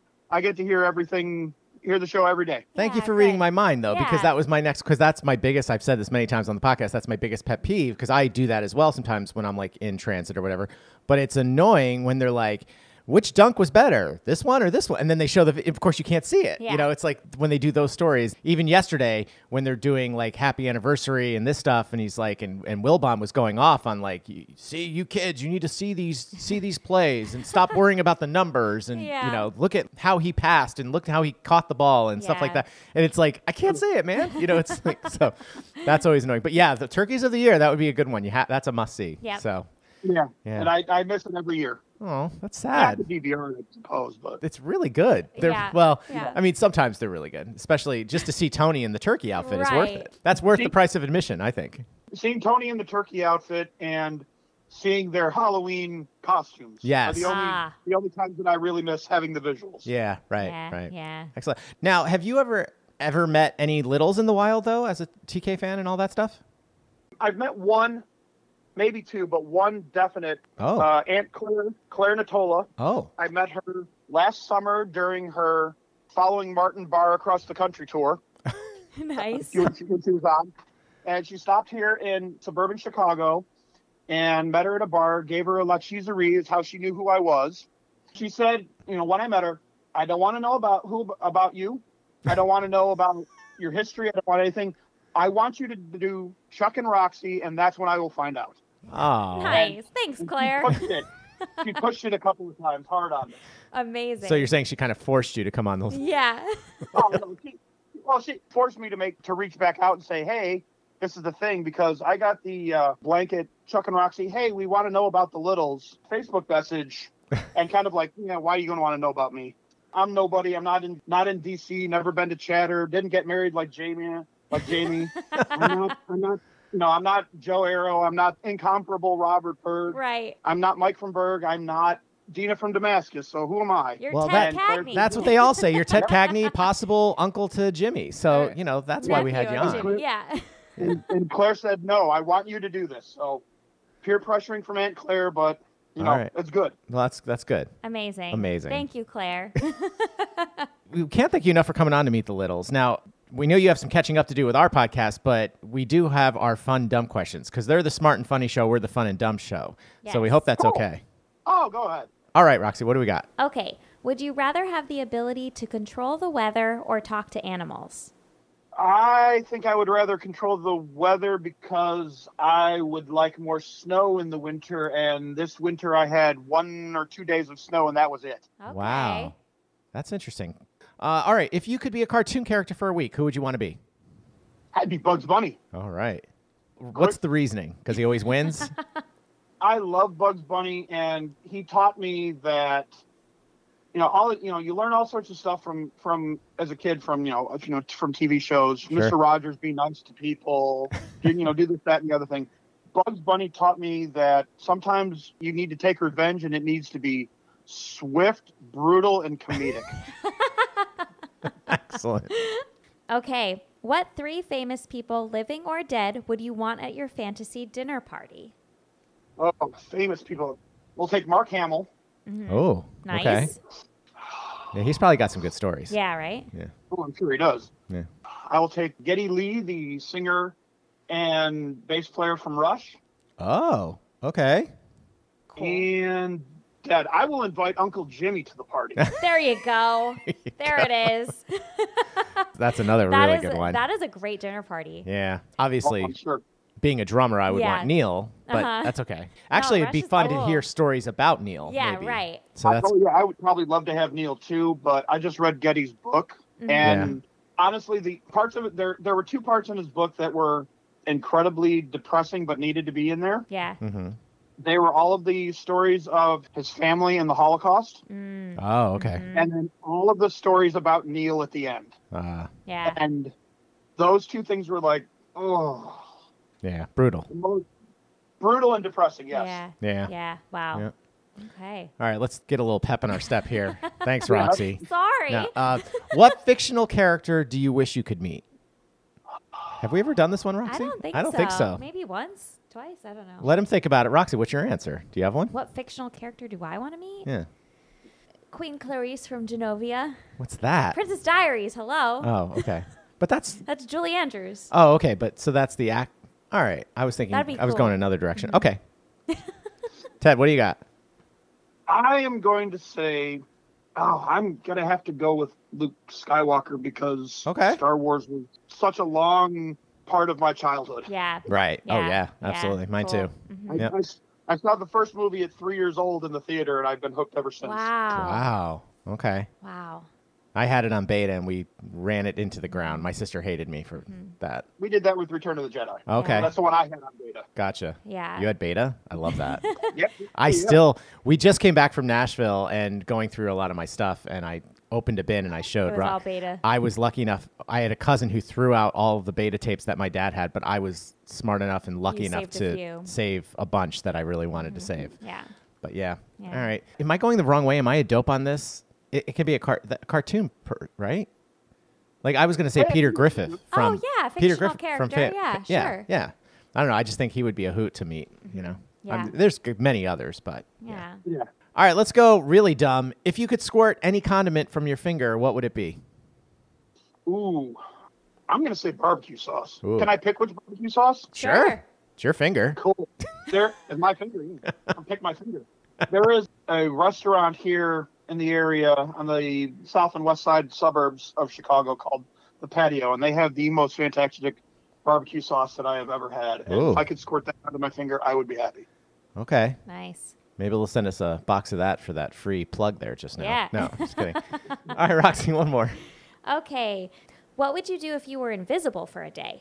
hear everything, hear the show every day. Thank you for reading my mind, though, because that was my next, because that's my biggest, I've said this many times on the podcast, that's my biggest pet peeve, because I do that as well sometimes when I'm like in transit or whatever. But it's annoying when they're like, which dunk was better, this one or this one? And then they show of course, you can't see it. Yeah. You know, it's like when they do those stories, even yesterday when they're doing like happy anniversary and this stuff, and he's like, and Wilbon was going off on like, see, you kids, you need to see these plays and stop worrying about the numbers and, you know, look at how he passed and look how he caught the ball and stuff like that. And it's like, I can't say it, man. You know, it's like, so that's always annoying. But yeah, the Turkeys of the Year, that would be a good one. That's a must see. Yeah. So. Yeah. And I miss it every year. Oh, that's sad. Not the DVR, I suppose, but it's really good. Well, I mean, sometimes they're really good, especially just to see Tony in the turkey outfit is worth it. That's worth the price of admission, I think. Seeing Tony in the turkey outfit and seeing their Halloween costumes are the only times that I really miss having the visuals. Yeah, right. Yeah. Excellent. Now, have you ever met any littles in the wild, though, as a TK fan and all that stuff? I've met one, maybe two, but one definite. Aunt Claire Natola. Oh. I met her last summer during her Following Martin Bar Across the Country tour. Nice. She was on. And she stopped here in suburban Chicago and met her at a bar, gave her a La Cheeserie, is how she knew who I was. She said, you know, when I met her, I don't want to know about you. I don't want to know about your history. I don't want anything. I want you to do Chuck and Roxy, and that's when I will find out. Oh, nice. Thanks, Claire. She pushed it a couple of times hard on me. Amazing. So you're saying she kind of forced you to come on those? Yeah. She forced me to reach back out and say, hey, this is the thing, because I got the blanket Chuck and Roxy, hey, we want to know about the Littles Facebook message, and kind of like, why are you going to want to know about me? I'm nobody. I'm not in DC. Never been to Chatter. Didn't get married like Jamie. I'm not Joe Arrow. I'm not incomparable Robert Berg. Right. I'm not Mike from Berg. I'm not Dina from Damascus. So who am I? You're Ted Cagney. That's what they all say. You're Ted Cagney, possible uncle to Jimmy. So, that's why we had you on. Jimmy. Yeah. and Claire said, no, I want you to do this. So peer pressuring from Aunt Claire, but, it's good. Well, that's good. Amazing. Thank you, Claire. We can't thank you enough for coming on to Meet the Littles. Now, we know you have some catching up to do with our podcast, but we do have our fun, dumb questions because they're the smart and funny show. We're the fun and dumb show. Yes. So we hope that's okay. Oh, go ahead. All right, Roxy, what do we got? Okay. Would you rather have the ability to control the weather or talk to animals? I think I would rather control the weather because I would like more snow in the winter. And this winter I had 1 or 2 days of snow and that was it. Okay. Wow. That's interesting. All right. If you could be a cartoon character for a week, who would you want to be? I'd be Bugs Bunny. All right. What's the reasoning? Because he always wins? I love Bugs Bunny, and he taught me that, you learn all sorts of stuff from as a kid from TV shows. Sure. Mr. Rogers, be nice to people, do this, that, and the other thing. Bugs Bunny taught me that sometimes you need to take revenge, and it needs to be swift, brutal, and comedic. Excellent. Okay. What 3 famous people, living or dead, would you want at your fantasy dinner party? Oh, famous people. We'll take Mark Hamill. Oh, Nice. okay. Yeah, he's probably got some good stories. Yeah, right? Yeah. Oh, I'm sure he does. Yeah. I will take Geddy Lee, the singer and bass player from Rush. Oh, okay. And Dad, I will invite Uncle Jimmy to the party. There you go. There it is. That's another That really is- good one. That is a great dinner party. Yeah. Obviously, I'm sure. being a drummer, I would Yeah. want Neil, but Uh-huh. that's okay. Actually, it'd Rush be is fun to cool. hear stories about Neil. Yeah, maybe. right. So that's Oh, yeah, I would probably love to have Neil too, but I just read Geddy's book, and honestly, the parts of it there were 2 parts in his book that were incredibly depressing, but needed to be in there. Yeah. Mm-hmm. They were all of the stories of his family in the Holocaust, Oh, okay. and then all of the stories about Neil at the end. Yeah. And those 2 things were like, oh, Yeah. Brutal. the most brutal and depressing. Yes. Yeah. Yeah. Yeah. Wow. Yeah. Okay. All right, let's get a little pep in our step here. Thanks, Roxy. Sorry. Now, what fictional character do you wish you could meet? Have we ever done this one, I Roxy? don't think so. Maybe once, twice. I don't know. Let him think about it. Roxy, what's your answer? Do you have one? What fictional character do I want to meet? Yeah. Queen Clarice from Genovia. What's that? Princess Diaries. Hello. Oh, okay. But that's That's Julie Andrews. oh, okay. But so that's the act. All right. I was thinking. That'd be I was cool. going another direction. Okay. Ted, what do you got? I am going to say, I'm going to have to go with Luke Skywalker because Okay. Star Wars was such a long part of my childhood. Yeah. Right. Oh Yeah. yeah, Yeah. absolutely. Mine Cool. too. Mhm. Yep. I saw the first movie at 3 years old in the theater, and I've been hooked ever since. Wow. Wow. Okay. Wow. I had it on beta and we ran it into the ground. My sister hated me for that. We did that with Return of the Jedi. Okay. That's the one I had on beta. Gotcha. Yeah. You had beta? I love that. Yep. We just came back from Nashville and going through a lot of my stuff, and I opened a bin and I showed It was Rob. all beta. I was lucky enough. I had a cousin who threw out all of the beta tapes that my dad had, but I was smart enough and lucky You enough saved a to few. save a bunch that I really wanted to save. Yeah. But yeah. Yeah. All right. Am I going the wrong way? Am I a dope on this? It could be a cartoon, right? Like I was going to say Peter Griffith from yeah, Peter fictional Griffith from character. Yeah, sure. Yeah. I don't know. I just think he would be a hoot to meet, you know. Yeah. There's many others, but Yeah. Yeah. all right, let's go really dumb. If you could squirt any condiment from your finger, what would it be? Ooh. I'm going to say barbecue sauce. Ooh. Can I pick which barbecue sauce? Sure. It's your finger. Cool. There is my finger. Yeah. I'll pick my finger. There is a restaurant here in the area on the south and west side suburbs of Chicago called The Patio, and they have the most fantastic barbecue sauce that I have ever had. And Ooh. if I could squirt that out of my finger, I would be happy. Okay. Nice. Maybe they'll send us a box of that for that free plug there just now. Yeah. No, just kidding. All right, Roxy, one more. Okay. What would you do if you were invisible for a day?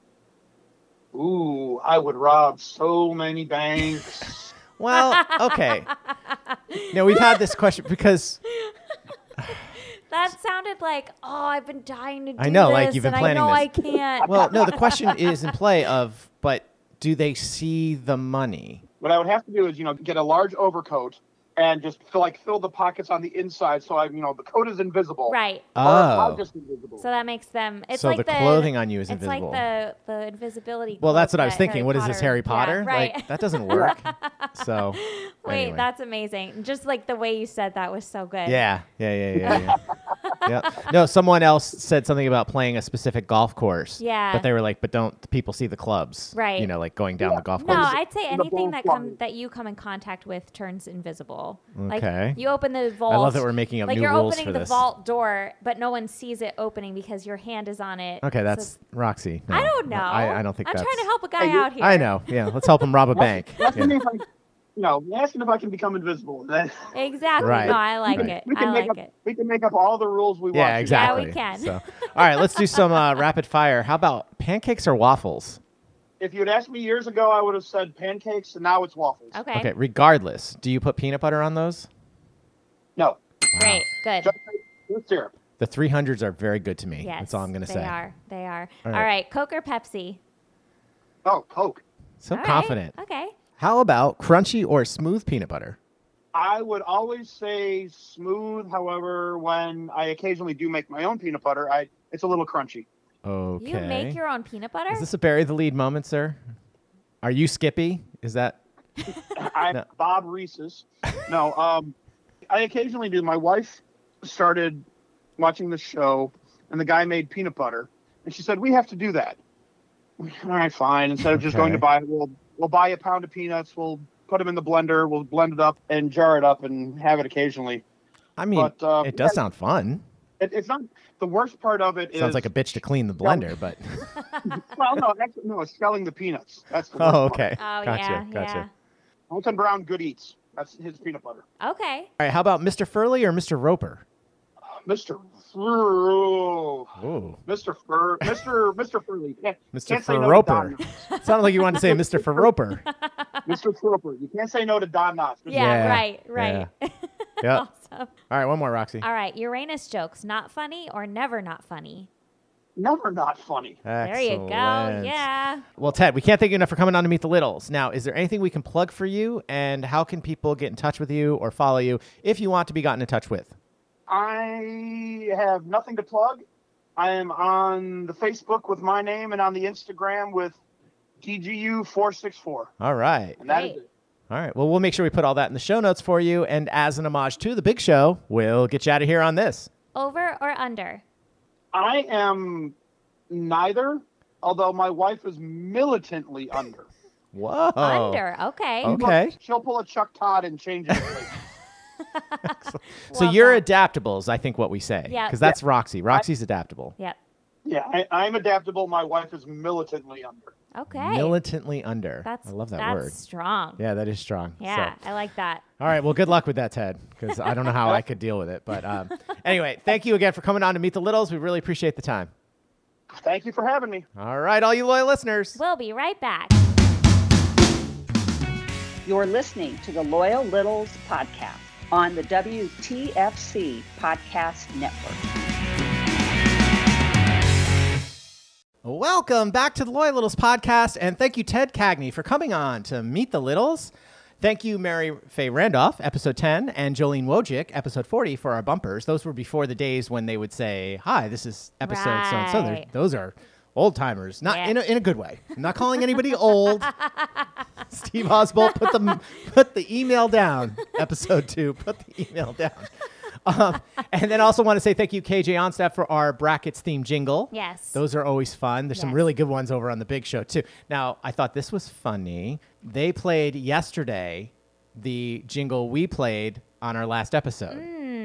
Ooh, I would rob so many banks. Well, okay. No, we've had this question because That sounded like, I've been dying to do I know, this, like you've been and planning I know this. I can't. well, no, the question is in play of, but do they see the money? What I would have to do is, get a large overcoat and just fill the pockets on the inside so the coat is invisible. Right. Or Oh. I'm just invisible. So that makes them. It's So like the clothing on you is it's invisible. like the invisibility. Well, that's cloak what I was that thinking. What is this, Harry Potter? Yeah, right. Like, that doesn't work. So, Wait, anyway. that's amazing. Just like the way you said that was so good. Yeah. Yeah. No, someone else said something about playing a specific golf course. Yeah. But they were like, but don't people see the clubs? Right. Like going down the golf No, course. I'd say The anything ball that you come in contact with turns invisible. Okay. Like you open the vault. I love that we're making up like new you're rules opening for the this. vault door, but no one sees it opening because your hand is on it. Okay, So- that's Roxy. No, I don't know. I don't think I'm that's. trying to help a guy Hey, you- out here. I know. Yeah. Let's help him rob a bank. Asking Yeah. if asking if I can become invisible. Then Exactly. Right. No, I like Right. it. we I can make like up. it. We can make up all the rules we want. Yeah, to. exactly. Yeah, we can. So, all right, let's do some rapid fire. How about pancakes or waffles? If you'd asked me years ago, I would have said pancakes, and now it's waffles. Okay. Okay. Regardless, do you put peanut butter on those? No, Great. Good. just syrup. The 300s are very good to me. Yes. That's all I'm going to say. They are. They are. All All right. right. Coke or Pepsi? Oh, Coke. So All right. confident. Okay. How about crunchy or smooth peanut butter? I would always say smooth. However, when I occasionally do make my own peanut butter, it's a little crunchy. Okay. You make your own peanut butter? Is this a bury the lead moment, sir? Are you Skippy? Is that? I'm No. Bob Reese's. No, I occasionally do. My wife started watching the show, and the guy made peanut butter, and she said, "We have to do that." All right, fine. Instead of just going to Okay. buy it, we'll buy a pound of peanuts. We'll put them in the blender. We'll blend it up and jar it up and have it occasionally. I mean, But, it does sound fun. It's not the worst part of it. Sounds like a bitch to clean the blender, but. Well, no, it's shelling the peanuts. That's the worst Oh, part. okay. Oh, Gotcha. yeah. Gotcha. Alton Brown Good Eats. That's his peanut butter. Okay. All right. How about Mr. Furley or Mr. Roper? Mr. Ooh. Mr. Furley. Can't Mr. say no to Furroper. Don Knotts. Sounded like you wanted to say Mr. Furroper. Mr. Furroper. You can't say no to Don Knotts. Yeah, Yeah, right. Yep. Awesome. All right, one more, Roxy. All right, Uranus jokes, not funny or never not funny? Never not funny. There you go. Excellent. Yeah. Well, Ted, we can't thank you enough for coming on to Meet the Littles. Now, is there anything we can plug for you, and how can people get in touch with you or follow you if you want to be gotten in touch with? I have nothing to plug. I am on the Facebook with my name and on the Instagram with TGU464. All right. And that is Great. it. All right. Well, we'll make sure we put all that in the show notes for you. And as an homage to the big show, we'll get you out of here on this. Over or under? I am neither, although my wife is militantly under. Whoa. Under. Okay. Okay. She'll pull a Chuck Todd and change it. So Love you're that. adaptables, I think what we say. Yeah. Because that's Roxy. Roxy's adaptable. Yep. Yeah, I'm adaptable. My wife is militantly under. Okay. Militantly under. That's I love that that's word. strong. Yeah, that is strong. Yeah, So. I like that. All right. Well, good luck with that, Ted, because I don't know how I could deal with it. But anyway, thank you again for coming on to Meet the Littles. We really appreciate the time. Thank you for having me. All right, all you loyal listeners. We'll be right back. You're listening to the Loyal Littles podcast on the WTFC Podcast Network. Welcome back to the Loyal Littles podcast, and thank you, Ted Cagney, for coming on to Meet the Littles. Thank you, Mary Faye Randolph, episode 10, and Jolene Wojcik, episode 40, for our bumpers. Those were before the days when they would say, "Hi, this is episode so-and-so." Right. Those are old timers, not Yeah. in a good way. I'm not calling anybody old. Steve Oswald, put the email down. Episode 2, put the email down. And then also want to say thank you, KJ Onstaff, for our brackets theme jingle. Yes. Those are always fun. There's some Yes. really good ones over on the big show, too. Now, I thought this was funny. They played yesterday the jingle we played on our last episode.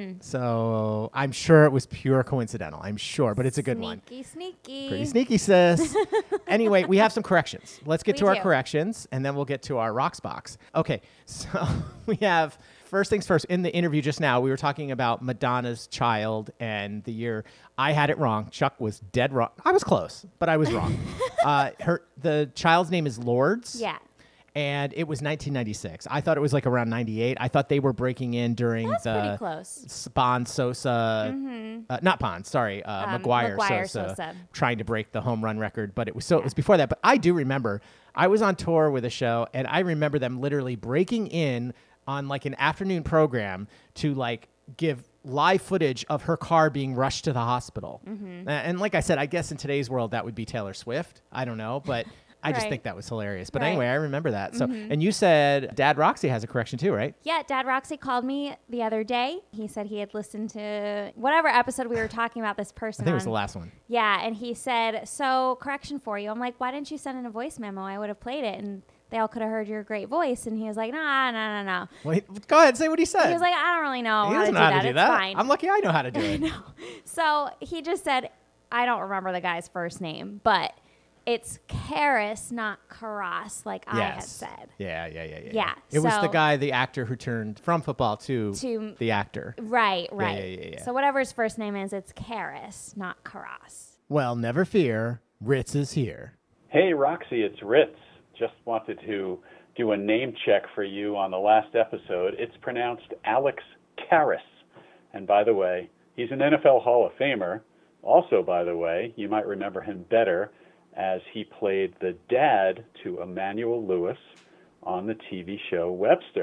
So I'm sure it was pure coincidental. I'm sure, but it's a good one. Sneaky. Pretty sneaky, sis. Anyway, we have some corrections. Let's get We to our do. corrections, and then we'll get to our rocks box. Okay, so we have, first things first, in the interview just now, we were talking about Madonna's child and the year. I had it wrong. Chuck was dead wrong. I was close, but I was wrong. The child's name is Lourdes. Yeah. And it was 1996. I thought it was like around 98. I thought they were breaking in during That's pretty the close. Bond Sosa, not Bond, sorry, McGuire Sosa, Sosa. trying to break the home run record. But it was it was before that. But I do remember I was on tour with a show, and I remember them literally breaking in on like an afternoon program to like give live footage of her car being rushed to the hospital. And like I said, I guess in today's world that would be Taylor Swift. I don't know, but I just Right. think that was hilarious. But Right. anyway, I remember that. So, and you said Dad Roxy has a correction too, right? Yeah, Dad Roxy called me the other day. He said he had listened to whatever episode we were talking about this I person think it was on. the last one. Yeah, and he said, so correction for you. I'm like, why didn't you send in a voice memo? I would have played it, and they all could have heard your great voice. And he was like, no. Wait, go ahead, say what he said. He was like, I don't really know He how to doesn't do know how that. to do It's that. fine. I'm lucky I know how to do it. So he just said, I don't remember the guy's first name, but it's Karis, not Karas, like I had said. Yeah. Yeah, It was the so- guy, the actor who turned from football to the actor. Right. Yeah. So whatever his first name is, it's Karis, not Karas. Well, never fear. Ritz is here. Hey, Roxy, it's Ritz. Just wanted to do a name check for you on the last episode. It's pronounced Alex Karras. And by the way, he's an NFL Hall of Famer. Also, by the way, you might remember him better as he played the dad to Emmanuel Lewis on the TV show Webster.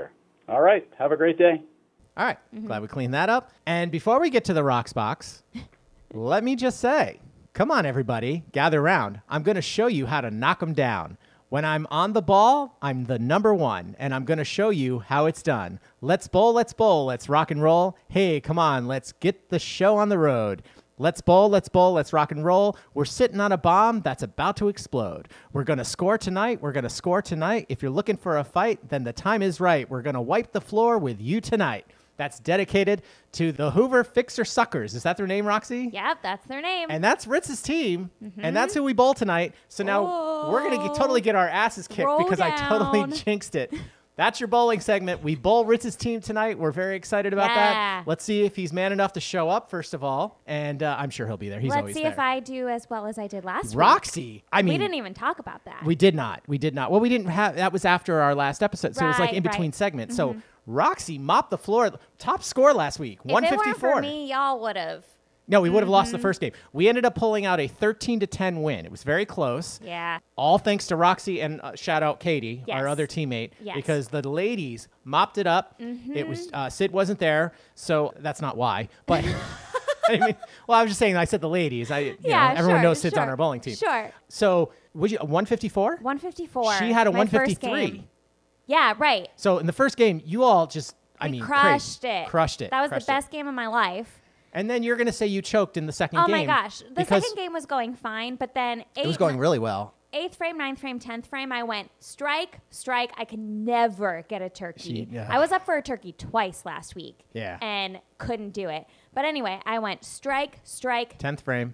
All right. Have a great day. All right. Glad we cleaned that up. And before we get to the Rocks box, let me just say, come on, everybody. Gather around. I'm going to show you how to knock them down. When I'm on the ball, I'm the number one, and I'm going to show you how it's done. Let's bowl, let's rock and roll. Hey, come on, let's get the show on the road. Let's bowl, let's rock and roll. We're sitting on a bomb that's about to explode. We're going to score tonight. If you're looking for a fight, then the time is right. We're going to wipe the floor with you tonight. That's dedicated to the Hoover Fixer Suckers. Is that their name, Roxy? Yep, that's their name. And that's Ritz's team, and that's who we bowl tonight. So now we're going to totally get our asses kicked because I totally jinxed it. That's your bowling segment. We bowl Ritz's team tonight. We're very excited about that. Let's see if he's man enough to show up, first of all. And I'm sure he'll be there. He's always there. Let's see if I do as well as I did last week. Roxy. I mean, we didn't even talk about that. We did not. Well, we didn't have, that was after our last episode. So it was like in between segments. So Roxy mopped the floor. Top score last week, 154. If it weren't for me, y'all would have. No, we would have lost the first game. We ended up pulling out a 13-10 win. It was very close. Yeah. All thanks to Roxy and shout out Katie, our other teammate, because the ladies mopped it up. It was Sid wasn't there, so that's not why. But I mean, well, I was just saying. I said the ladies. Everyone knows Sid's on our bowling team. Sure. So, would you 154? 154. She had a 153. Yeah, right. So in the first game, you all just crushed it. Crushed it. That was the best game of my life. And then you're going to say you choked in the second game. Oh, my gosh. The second game was going fine, but then it was going really well. 8th frame, 9th frame, 10th frame, I went strike. I can never get a turkey. I was up for a turkey twice last week and couldn't do it. But anyway, I went strike. 10th frame.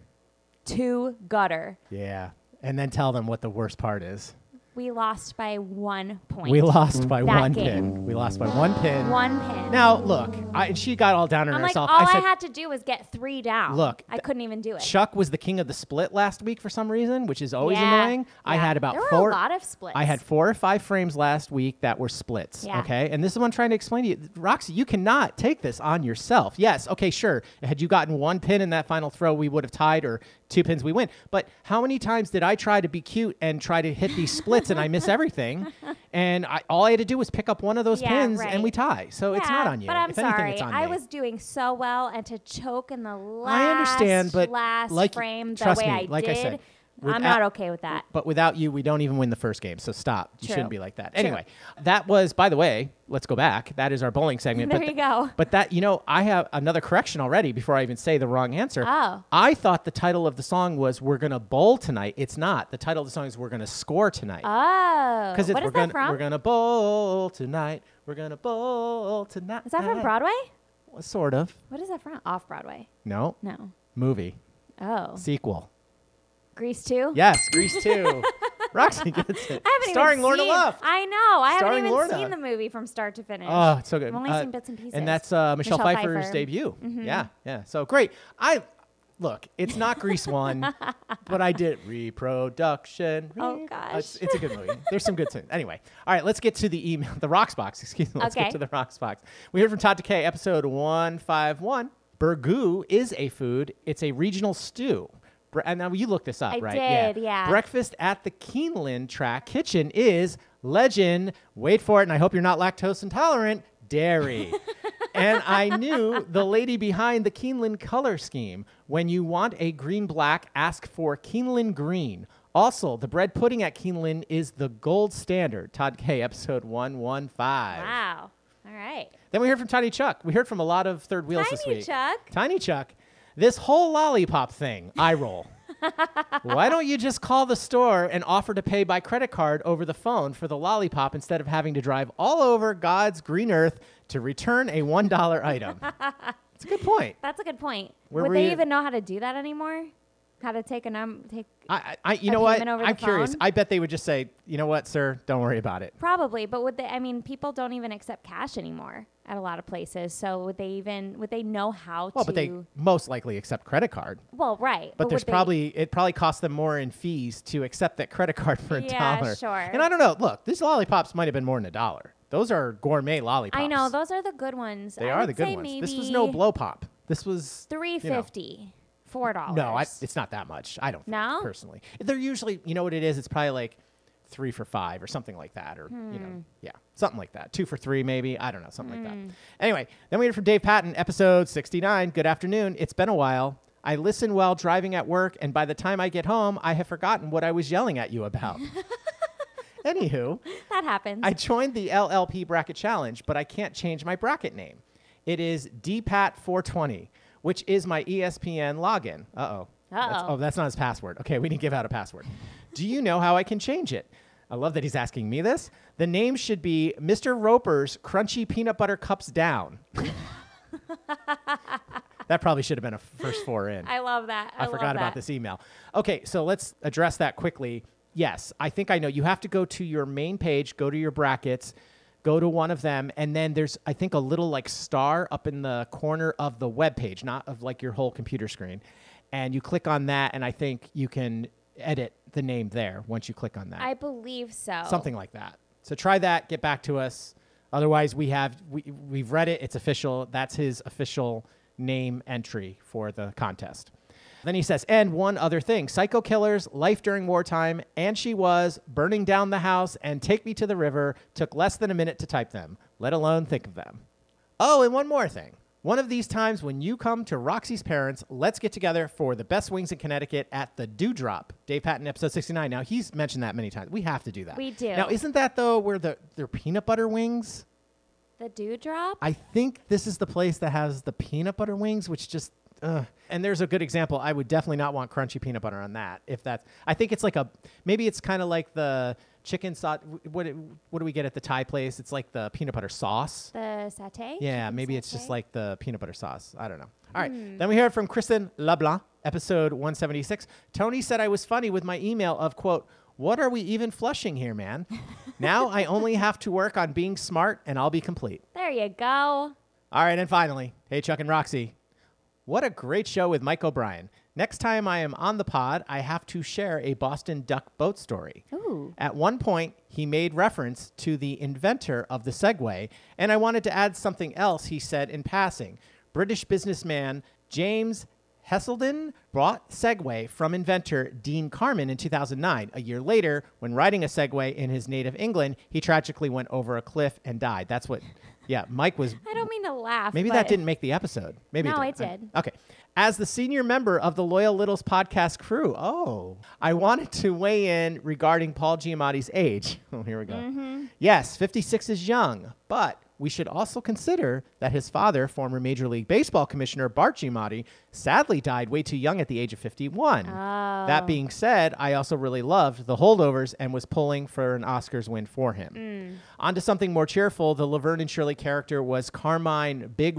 2 gutter. Yeah. And then tell them what the worst part is. We lost by 1 point. We lost by one game. pin. We lost by 1 pin. 1 pin. Now, look, she got all down on herself. All I had to do was get 3 down. Look. I couldn't even do it. Chuck was the king of the split last week for some reason, which is always annoying. I had about there were a lot of splits. I had 4 or 5 frames last week that were splits. Yeah. Okay. And this is what I'm trying to explain to you. Roxy, you cannot take this on yourself. Yes. Okay, sure. Had you gotten 1 pin in that final throw, we would have tied, or 2 pins, we win. But how many times did I try to be cute and try to hit these splits and I miss everything? And all I had to do was pick up one of those pins and we tie. So it's not on you. But I'm sorry. It's on I me. was doing so well, and to choke in the I understand, but last frame the trust way me, I like did, I said, I'm not okay with that. But without you, we don't even win the first game. So stop. You True. shouldn't be like that. Anyway, that was, by the way, let's go back. That is our bowling segment. There you go. But that, I have another correction already before I even say the wrong answer. Oh. I thought the title of the song was We're Gonna Bowl Tonight. It's not. The title of the song is We're Gonna Score Tonight. Oh. Because what is that from? We're gonna bowl tonight. We're gonna bowl tonight. Is that from Broadway? Well, sort of. What is that from? Off Broadway? No. Movie. Oh. Sequel. Grease 2? Yes, Grease 2. Roxy gets it. I haven't Starring even Lorna seen, Luft. I know. I Starring haven't even Lorna. seen the movie from start to finish. Oh, it's so good. I've only seen bits and pieces. And that's Michelle Pfeiffer's debut. Yeah. So great. Look, it's not Grease 1, but I did Reproduction. Oh, gosh. It's a good movie. There's some good things. Anyway, all right, let's get to the email, the Rocks box. Excuse me. Let's get to the Rocks box. We heard from Todd Takei, episode 151. Burgoo is a food. It's a regional stew. And now you looked this up, right? I did, yeah. Breakfast at the Keeneland Track Kitchen is legend. Wait for it, and I hope you're not lactose intolerant. Dairy. And I knew the lady behind the Keeneland color scheme. When you want a green-black, ask for Keeneland Green. Also, the bread pudding at Keeneland is the gold standard. Todd K, episode 115. Wow. All right. Then we heard from Tiny Chuck. We heard from a lot of third wheels this week. Chuck. Tiny Chuck. This whole lollipop thing, eye roll. Why don't you just call the store and offer to pay by credit card over the phone for the lollipop instead of having to drive all over God's green earth to return a $1 item? It's a good point. That's a good point. Where Would were they you- even know how to do that anymore? How to take you know what? payment over the I'm curious. phone? I bet they would just say, you know what, sir, don't worry about it. Probably, but would they? I mean, people don't even accept cash anymore at a lot of places. So would they know how Well, to? but they most likely accept credit card. Well, right. But there's would they- it probably costs them more in fees to accept that credit card for Yeah, $1. sure. And I don't know. Look, these lollipops might have been more than $1. Those are gourmet lollipops. I know those are the good ones. They I are would the good say ones. This was maybe no blow pop. This was $3.50, $4. No, it's not that much. I don't think, No? personally. They're usually, you know what it is? It's probably like 3 for 5 or something like that, or something like that. 2 for 3 maybe, I don't know, something like that. Anyway, then we heard from Dave Patton, episode 69. Good afternoon. It's been a while. I listen while driving at work, and by the time I get home, I have forgotten what I was yelling at you about. Anywho, that happens. I joined the LLP bracket challenge, but I can't change my bracket name. It is DPAT420, which is my ESPN login. That's not his password. Okay, we didn't give out a password. Do you know how I can change it? I love that he's asking me this. The name should be Mr. Roper's Crunchy Peanut Butter Cups Down. That probably should have been a first 4 in. I love that. I forgot about this email. Okay, so let's address that quickly. Yes, I think I know. You have to go to your main page, go to your brackets, go to one of them, and then there's, I think, a little like star up in the corner of the web page, not of like your whole computer screen. And you click on that, and I think you can edit the name there once you click on that. I believe so. Something like that. So try that. Get back to us. Otherwise, we've read it. It's official. That's his official name entry for the contest. Then he says, and one other thing, Psycho Killers, Life During Wartime, and She Was, Burning Down the House, and Take Me to the River took less than a minute to type them, let alone think of them. Oh, and one more thing. One of these times when you come to Roxy's parents, let's get together for the best wings in Connecticut at the Dewdrop. Dave Patton, episode 69. Now, he's mentioned that many times. We have to do that. We do. Now, isn't that, though, where they're peanut butter wings? The Dewdrop? I think this is the place that has the peanut butter wings, which just... And there's a good example. I would definitely not want crunchy peanut butter on that. I think it's like maybe it's kind of like the chicken sauce. What do we get at the Thai place? It's like the peanut butter sauce. The satay? Yeah, maybe it's just like the peanut butter sauce. I don't know. All right. Then we heard from Kristen LeBlanc, episode 176. Tony said I was funny with my email of, quote, what are we even flushing here, man? Now I only have to work on being smart and I'll be complete. There you go. All right. And finally, hey, Chuck and Roxy. What a great show with Mike O'Brien. Next time I am on the pod, I have to share a Boston Duck boat story. Ooh. At one point, he made reference to the inventor of the Segway, and I wanted to add something else he said in passing. British businessman James Heselden bought Segway from inventor Dean Carman in 2009. A year later, when riding a Segway in his native England, he tragically went over a cliff and died. That's what... Yeah, Mike was... I don't mean to laugh. Maybe that didn't make the episode. Maybe no, it did. Okay. As the senior member of the Loyal Littles podcast crew, I wanted to weigh in regarding Paul Giamatti's age. Oh, here we go. Mm-hmm. Yes, 56 is young, but we should also consider that his father, former Major League Baseball commissioner Bart Giamatti, sadly died way too young at the age of 51. Oh. That being said, I also really loved The Holdovers and was pulling for an Oscars win for him. On to something more cheerful. The Laverne and Shirley character was Carmine Big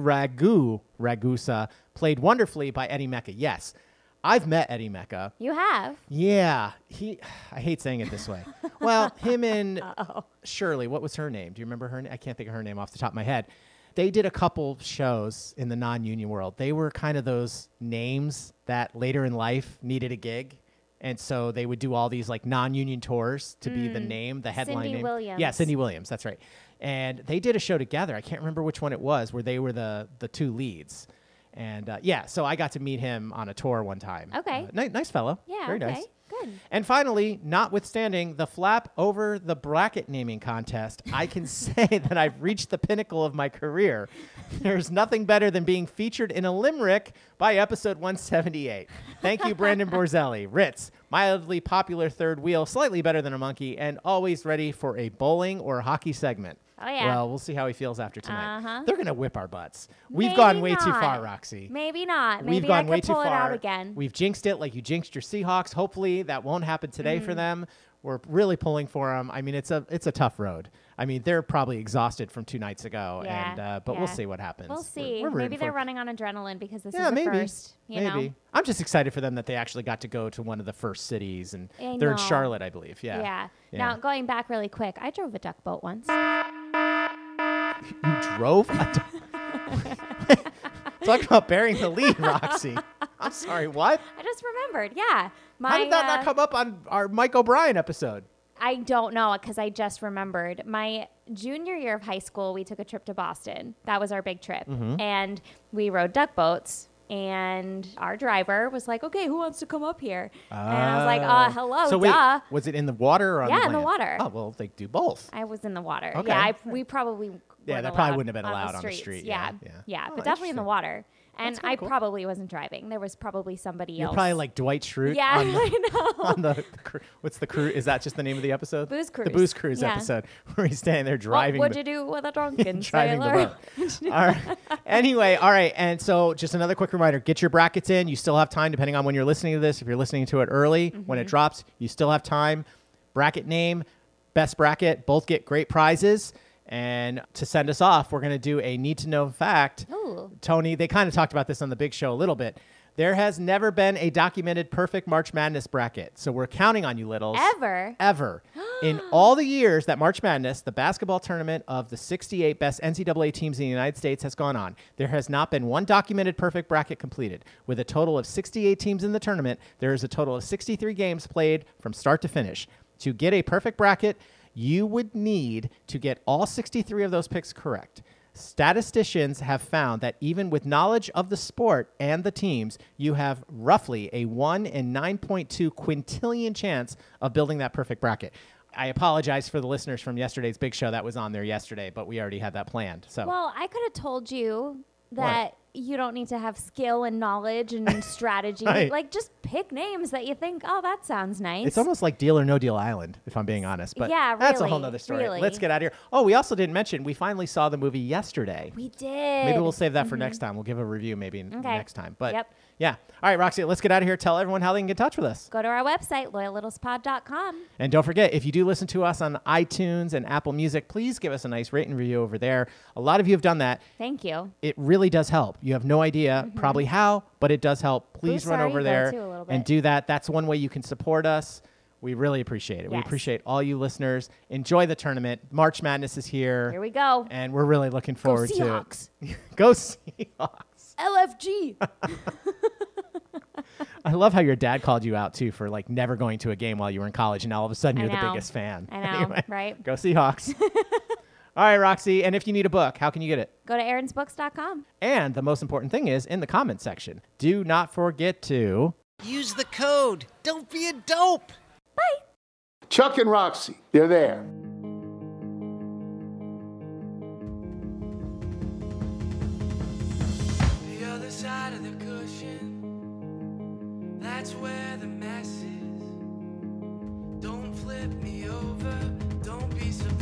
Ragusa, played wonderfully by Eddie Mecca. Yes, I've met Eddie Mecca. You have? Yeah. I hate saying it this way. Well, him and Shirley, what was her name? Do you remember her name? I can't think of her name off the top of my head. They did a couple shows in the non-union world. They were kind of those names that later in life needed a gig. And so they would do all these like non-union tours to be the name, the headline Cindy name. Williams. Yeah, Cindy Williams. That's right. And they did a show together. I can't remember which one it was, where they were the two leads. And so I got to meet him on a tour one time. Okay. Nice fellow. Yeah, Very okay. nice. Good. And finally, notwithstanding the flap over the bracket naming contest, I can say that I've reached the pinnacle of my career. There's nothing better than being featured in a limerick by episode 178. Thank you, Brandon Borzelli. Ritz, mildly popular third wheel, slightly better than a monkey, and always ready for a bowling or hockey segment. Oh, yeah. Well, we'll see how he feels after tonight. Uh-huh. They're going to whip our butts. We've Maybe gone way not. too far, Roxy. Maybe not. We've Maybe gone I way could too pull far. it out again. We've jinxed it like you jinxed your Seahawks. Hopefully that won't happen today for them. We're really pulling for them. I mean, it's a tough road. I mean, they're probably exhausted from 2 nights ago, but we'll see what happens. We'll see. We're Maybe they're running on adrenaline because this is the maybe. first. You know? I'm just excited for them that they actually got to go to one of the first cities, and they're in Charlotte, I believe. Yeah. Now, going back really quick, I drove a duck boat once. You drove a duck? Talk about bearing the lead, Roxy. I'm sorry, what? I just remembered. Yeah. How did that not come up on our Mike O'Brien episode? I don't know because I just remembered. My junior year of high school, we took a trip to Boston. That was our big trip. And we rode duck boats And our driver was like, okay, who wants to come up here? And I was like, hello, so duh. Wait, was it in the water or on the Yeah, land? in the water. Oh, well, they do both. I was in the water. Okay. Yeah, we probably Yeah, that probably wouldn't have been allowed on the street. Yeah, Oh, but definitely in the water. And That's kinda I cool. probably wasn't driving. There was probably somebody You're else. probably like Dwight Schrute. Yeah, on the, I know. On the what's the cruise? Is that just the name of the episode? Booze Cruise. The Booze Cruise Yeah. episode where he's standing there driving. What would you do with a drunken driving sailor? the boat. All right. Anyway, all right. And so just another quick reminder, get your brackets in. You still have time depending on when you're listening to this. If you're listening to it early, when it drops, you still have time. Bracket name, best bracket, both get great prizes. And to send us off, we're going to do a need to know fact. Ooh. Tony, they kind of talked about this on the Big Show a little bit. There has never been a documented perfect March Madness bracket. So we're counting on you, Littles. Ever. In all the years that March Madness, the basketball tournament of the 68 best NCAA teams in the United States, has gone on, there has not been one documented perfect bracket completed. With a total of 68 teams in the tournament, there is a total of 63 games played from start to finish. To get a perfect bracket, you would need to get all 63 of those picks correct. Statisticians have found that even with knowledge of the sport and the teams, you have roughly a 1 in 9.2 quintillion chance of building that perfect bracket. I apologize for the listeners from yesterday's Big Show that was on there yesterday, but we already had that planned. So, Well, I could have told you that you don't need to have skill and knowledge and strategy. Right. Like, just pick names that you think, oh, that sounds nice. It's almost like Deal or No Deal Island, if I'm being honest. But Yeah, that's a really, whole nother story. really. Let's get out of here. Oh, we also didn't mention, we finally saw the movie yesterday. We did. Maybe we'll save that for next time. We'll give a review maybe Okay. next time. But Yep. yeah. All right, Roxy, let's get out of here. Tell everyone how they can get in touch with us. Go to our website, loyallittlespod.com. And don't forget, if you do listen to us on iTunes and Apple Music, please give us a nice rate and review over there. A lot of you have done that. Thank you. It really does help. You have no idea probably how, but it does help. Please Boosts run our over ego, there too, a little and bit. do that. That's one way you can support us. We really appreciate it. We Yes. appreciate all you listeners. Enjoy the tournament. March Madness is here. Here we go. And we're really looking forward to Seahawks. it. Go Seahawks. LFG. I love how your dad called you out, too, for like never going to a game while you were in college, and now all of a sudden I you're the know. biggest fan. I know, Anyway, right? Go Seahawks. All right, Roxy. And if you need a book, how can you get it? Go to aaronsbooks.com. And the most important thing is in the comment section. Do not forget to Use the code. Don't be a dope. Chuck and Roxy, they're there. The other side of the cushion, that's where the mess is. Don't flip me over, don't be surprised.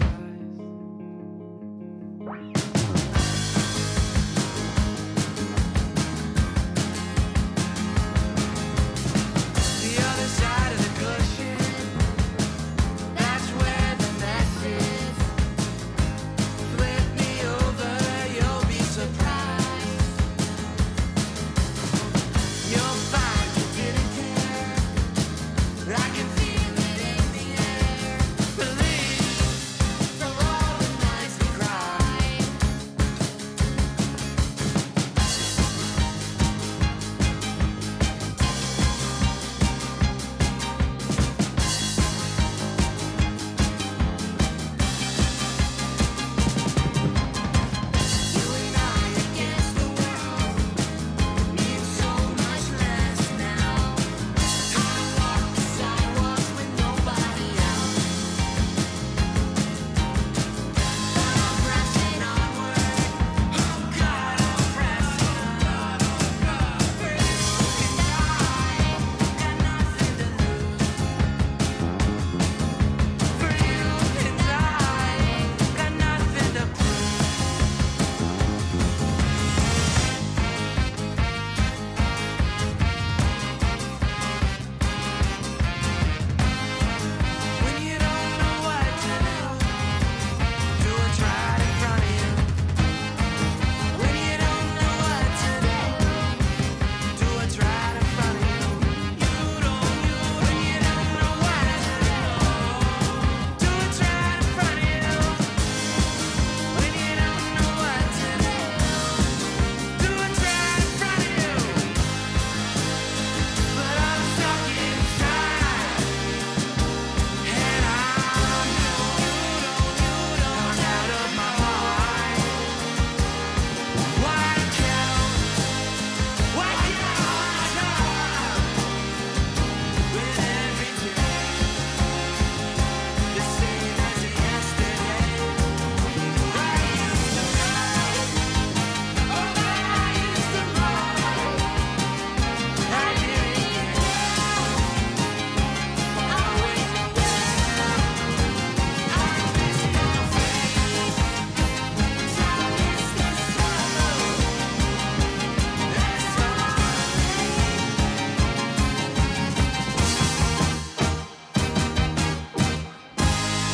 The other side of the cushion, that's where the mess is. Flip me over, you'll be surprised.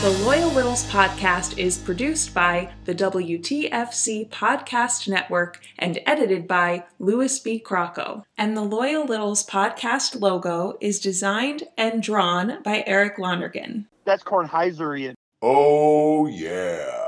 The Loyal Littles podcast is produced by the WTFC Podcast Network and edited by Louis B. Crocco. And the Loyal Littles podcast logo is designed and drawn by Eric Lonergan. That's Kornheiserian. Oh, yeah.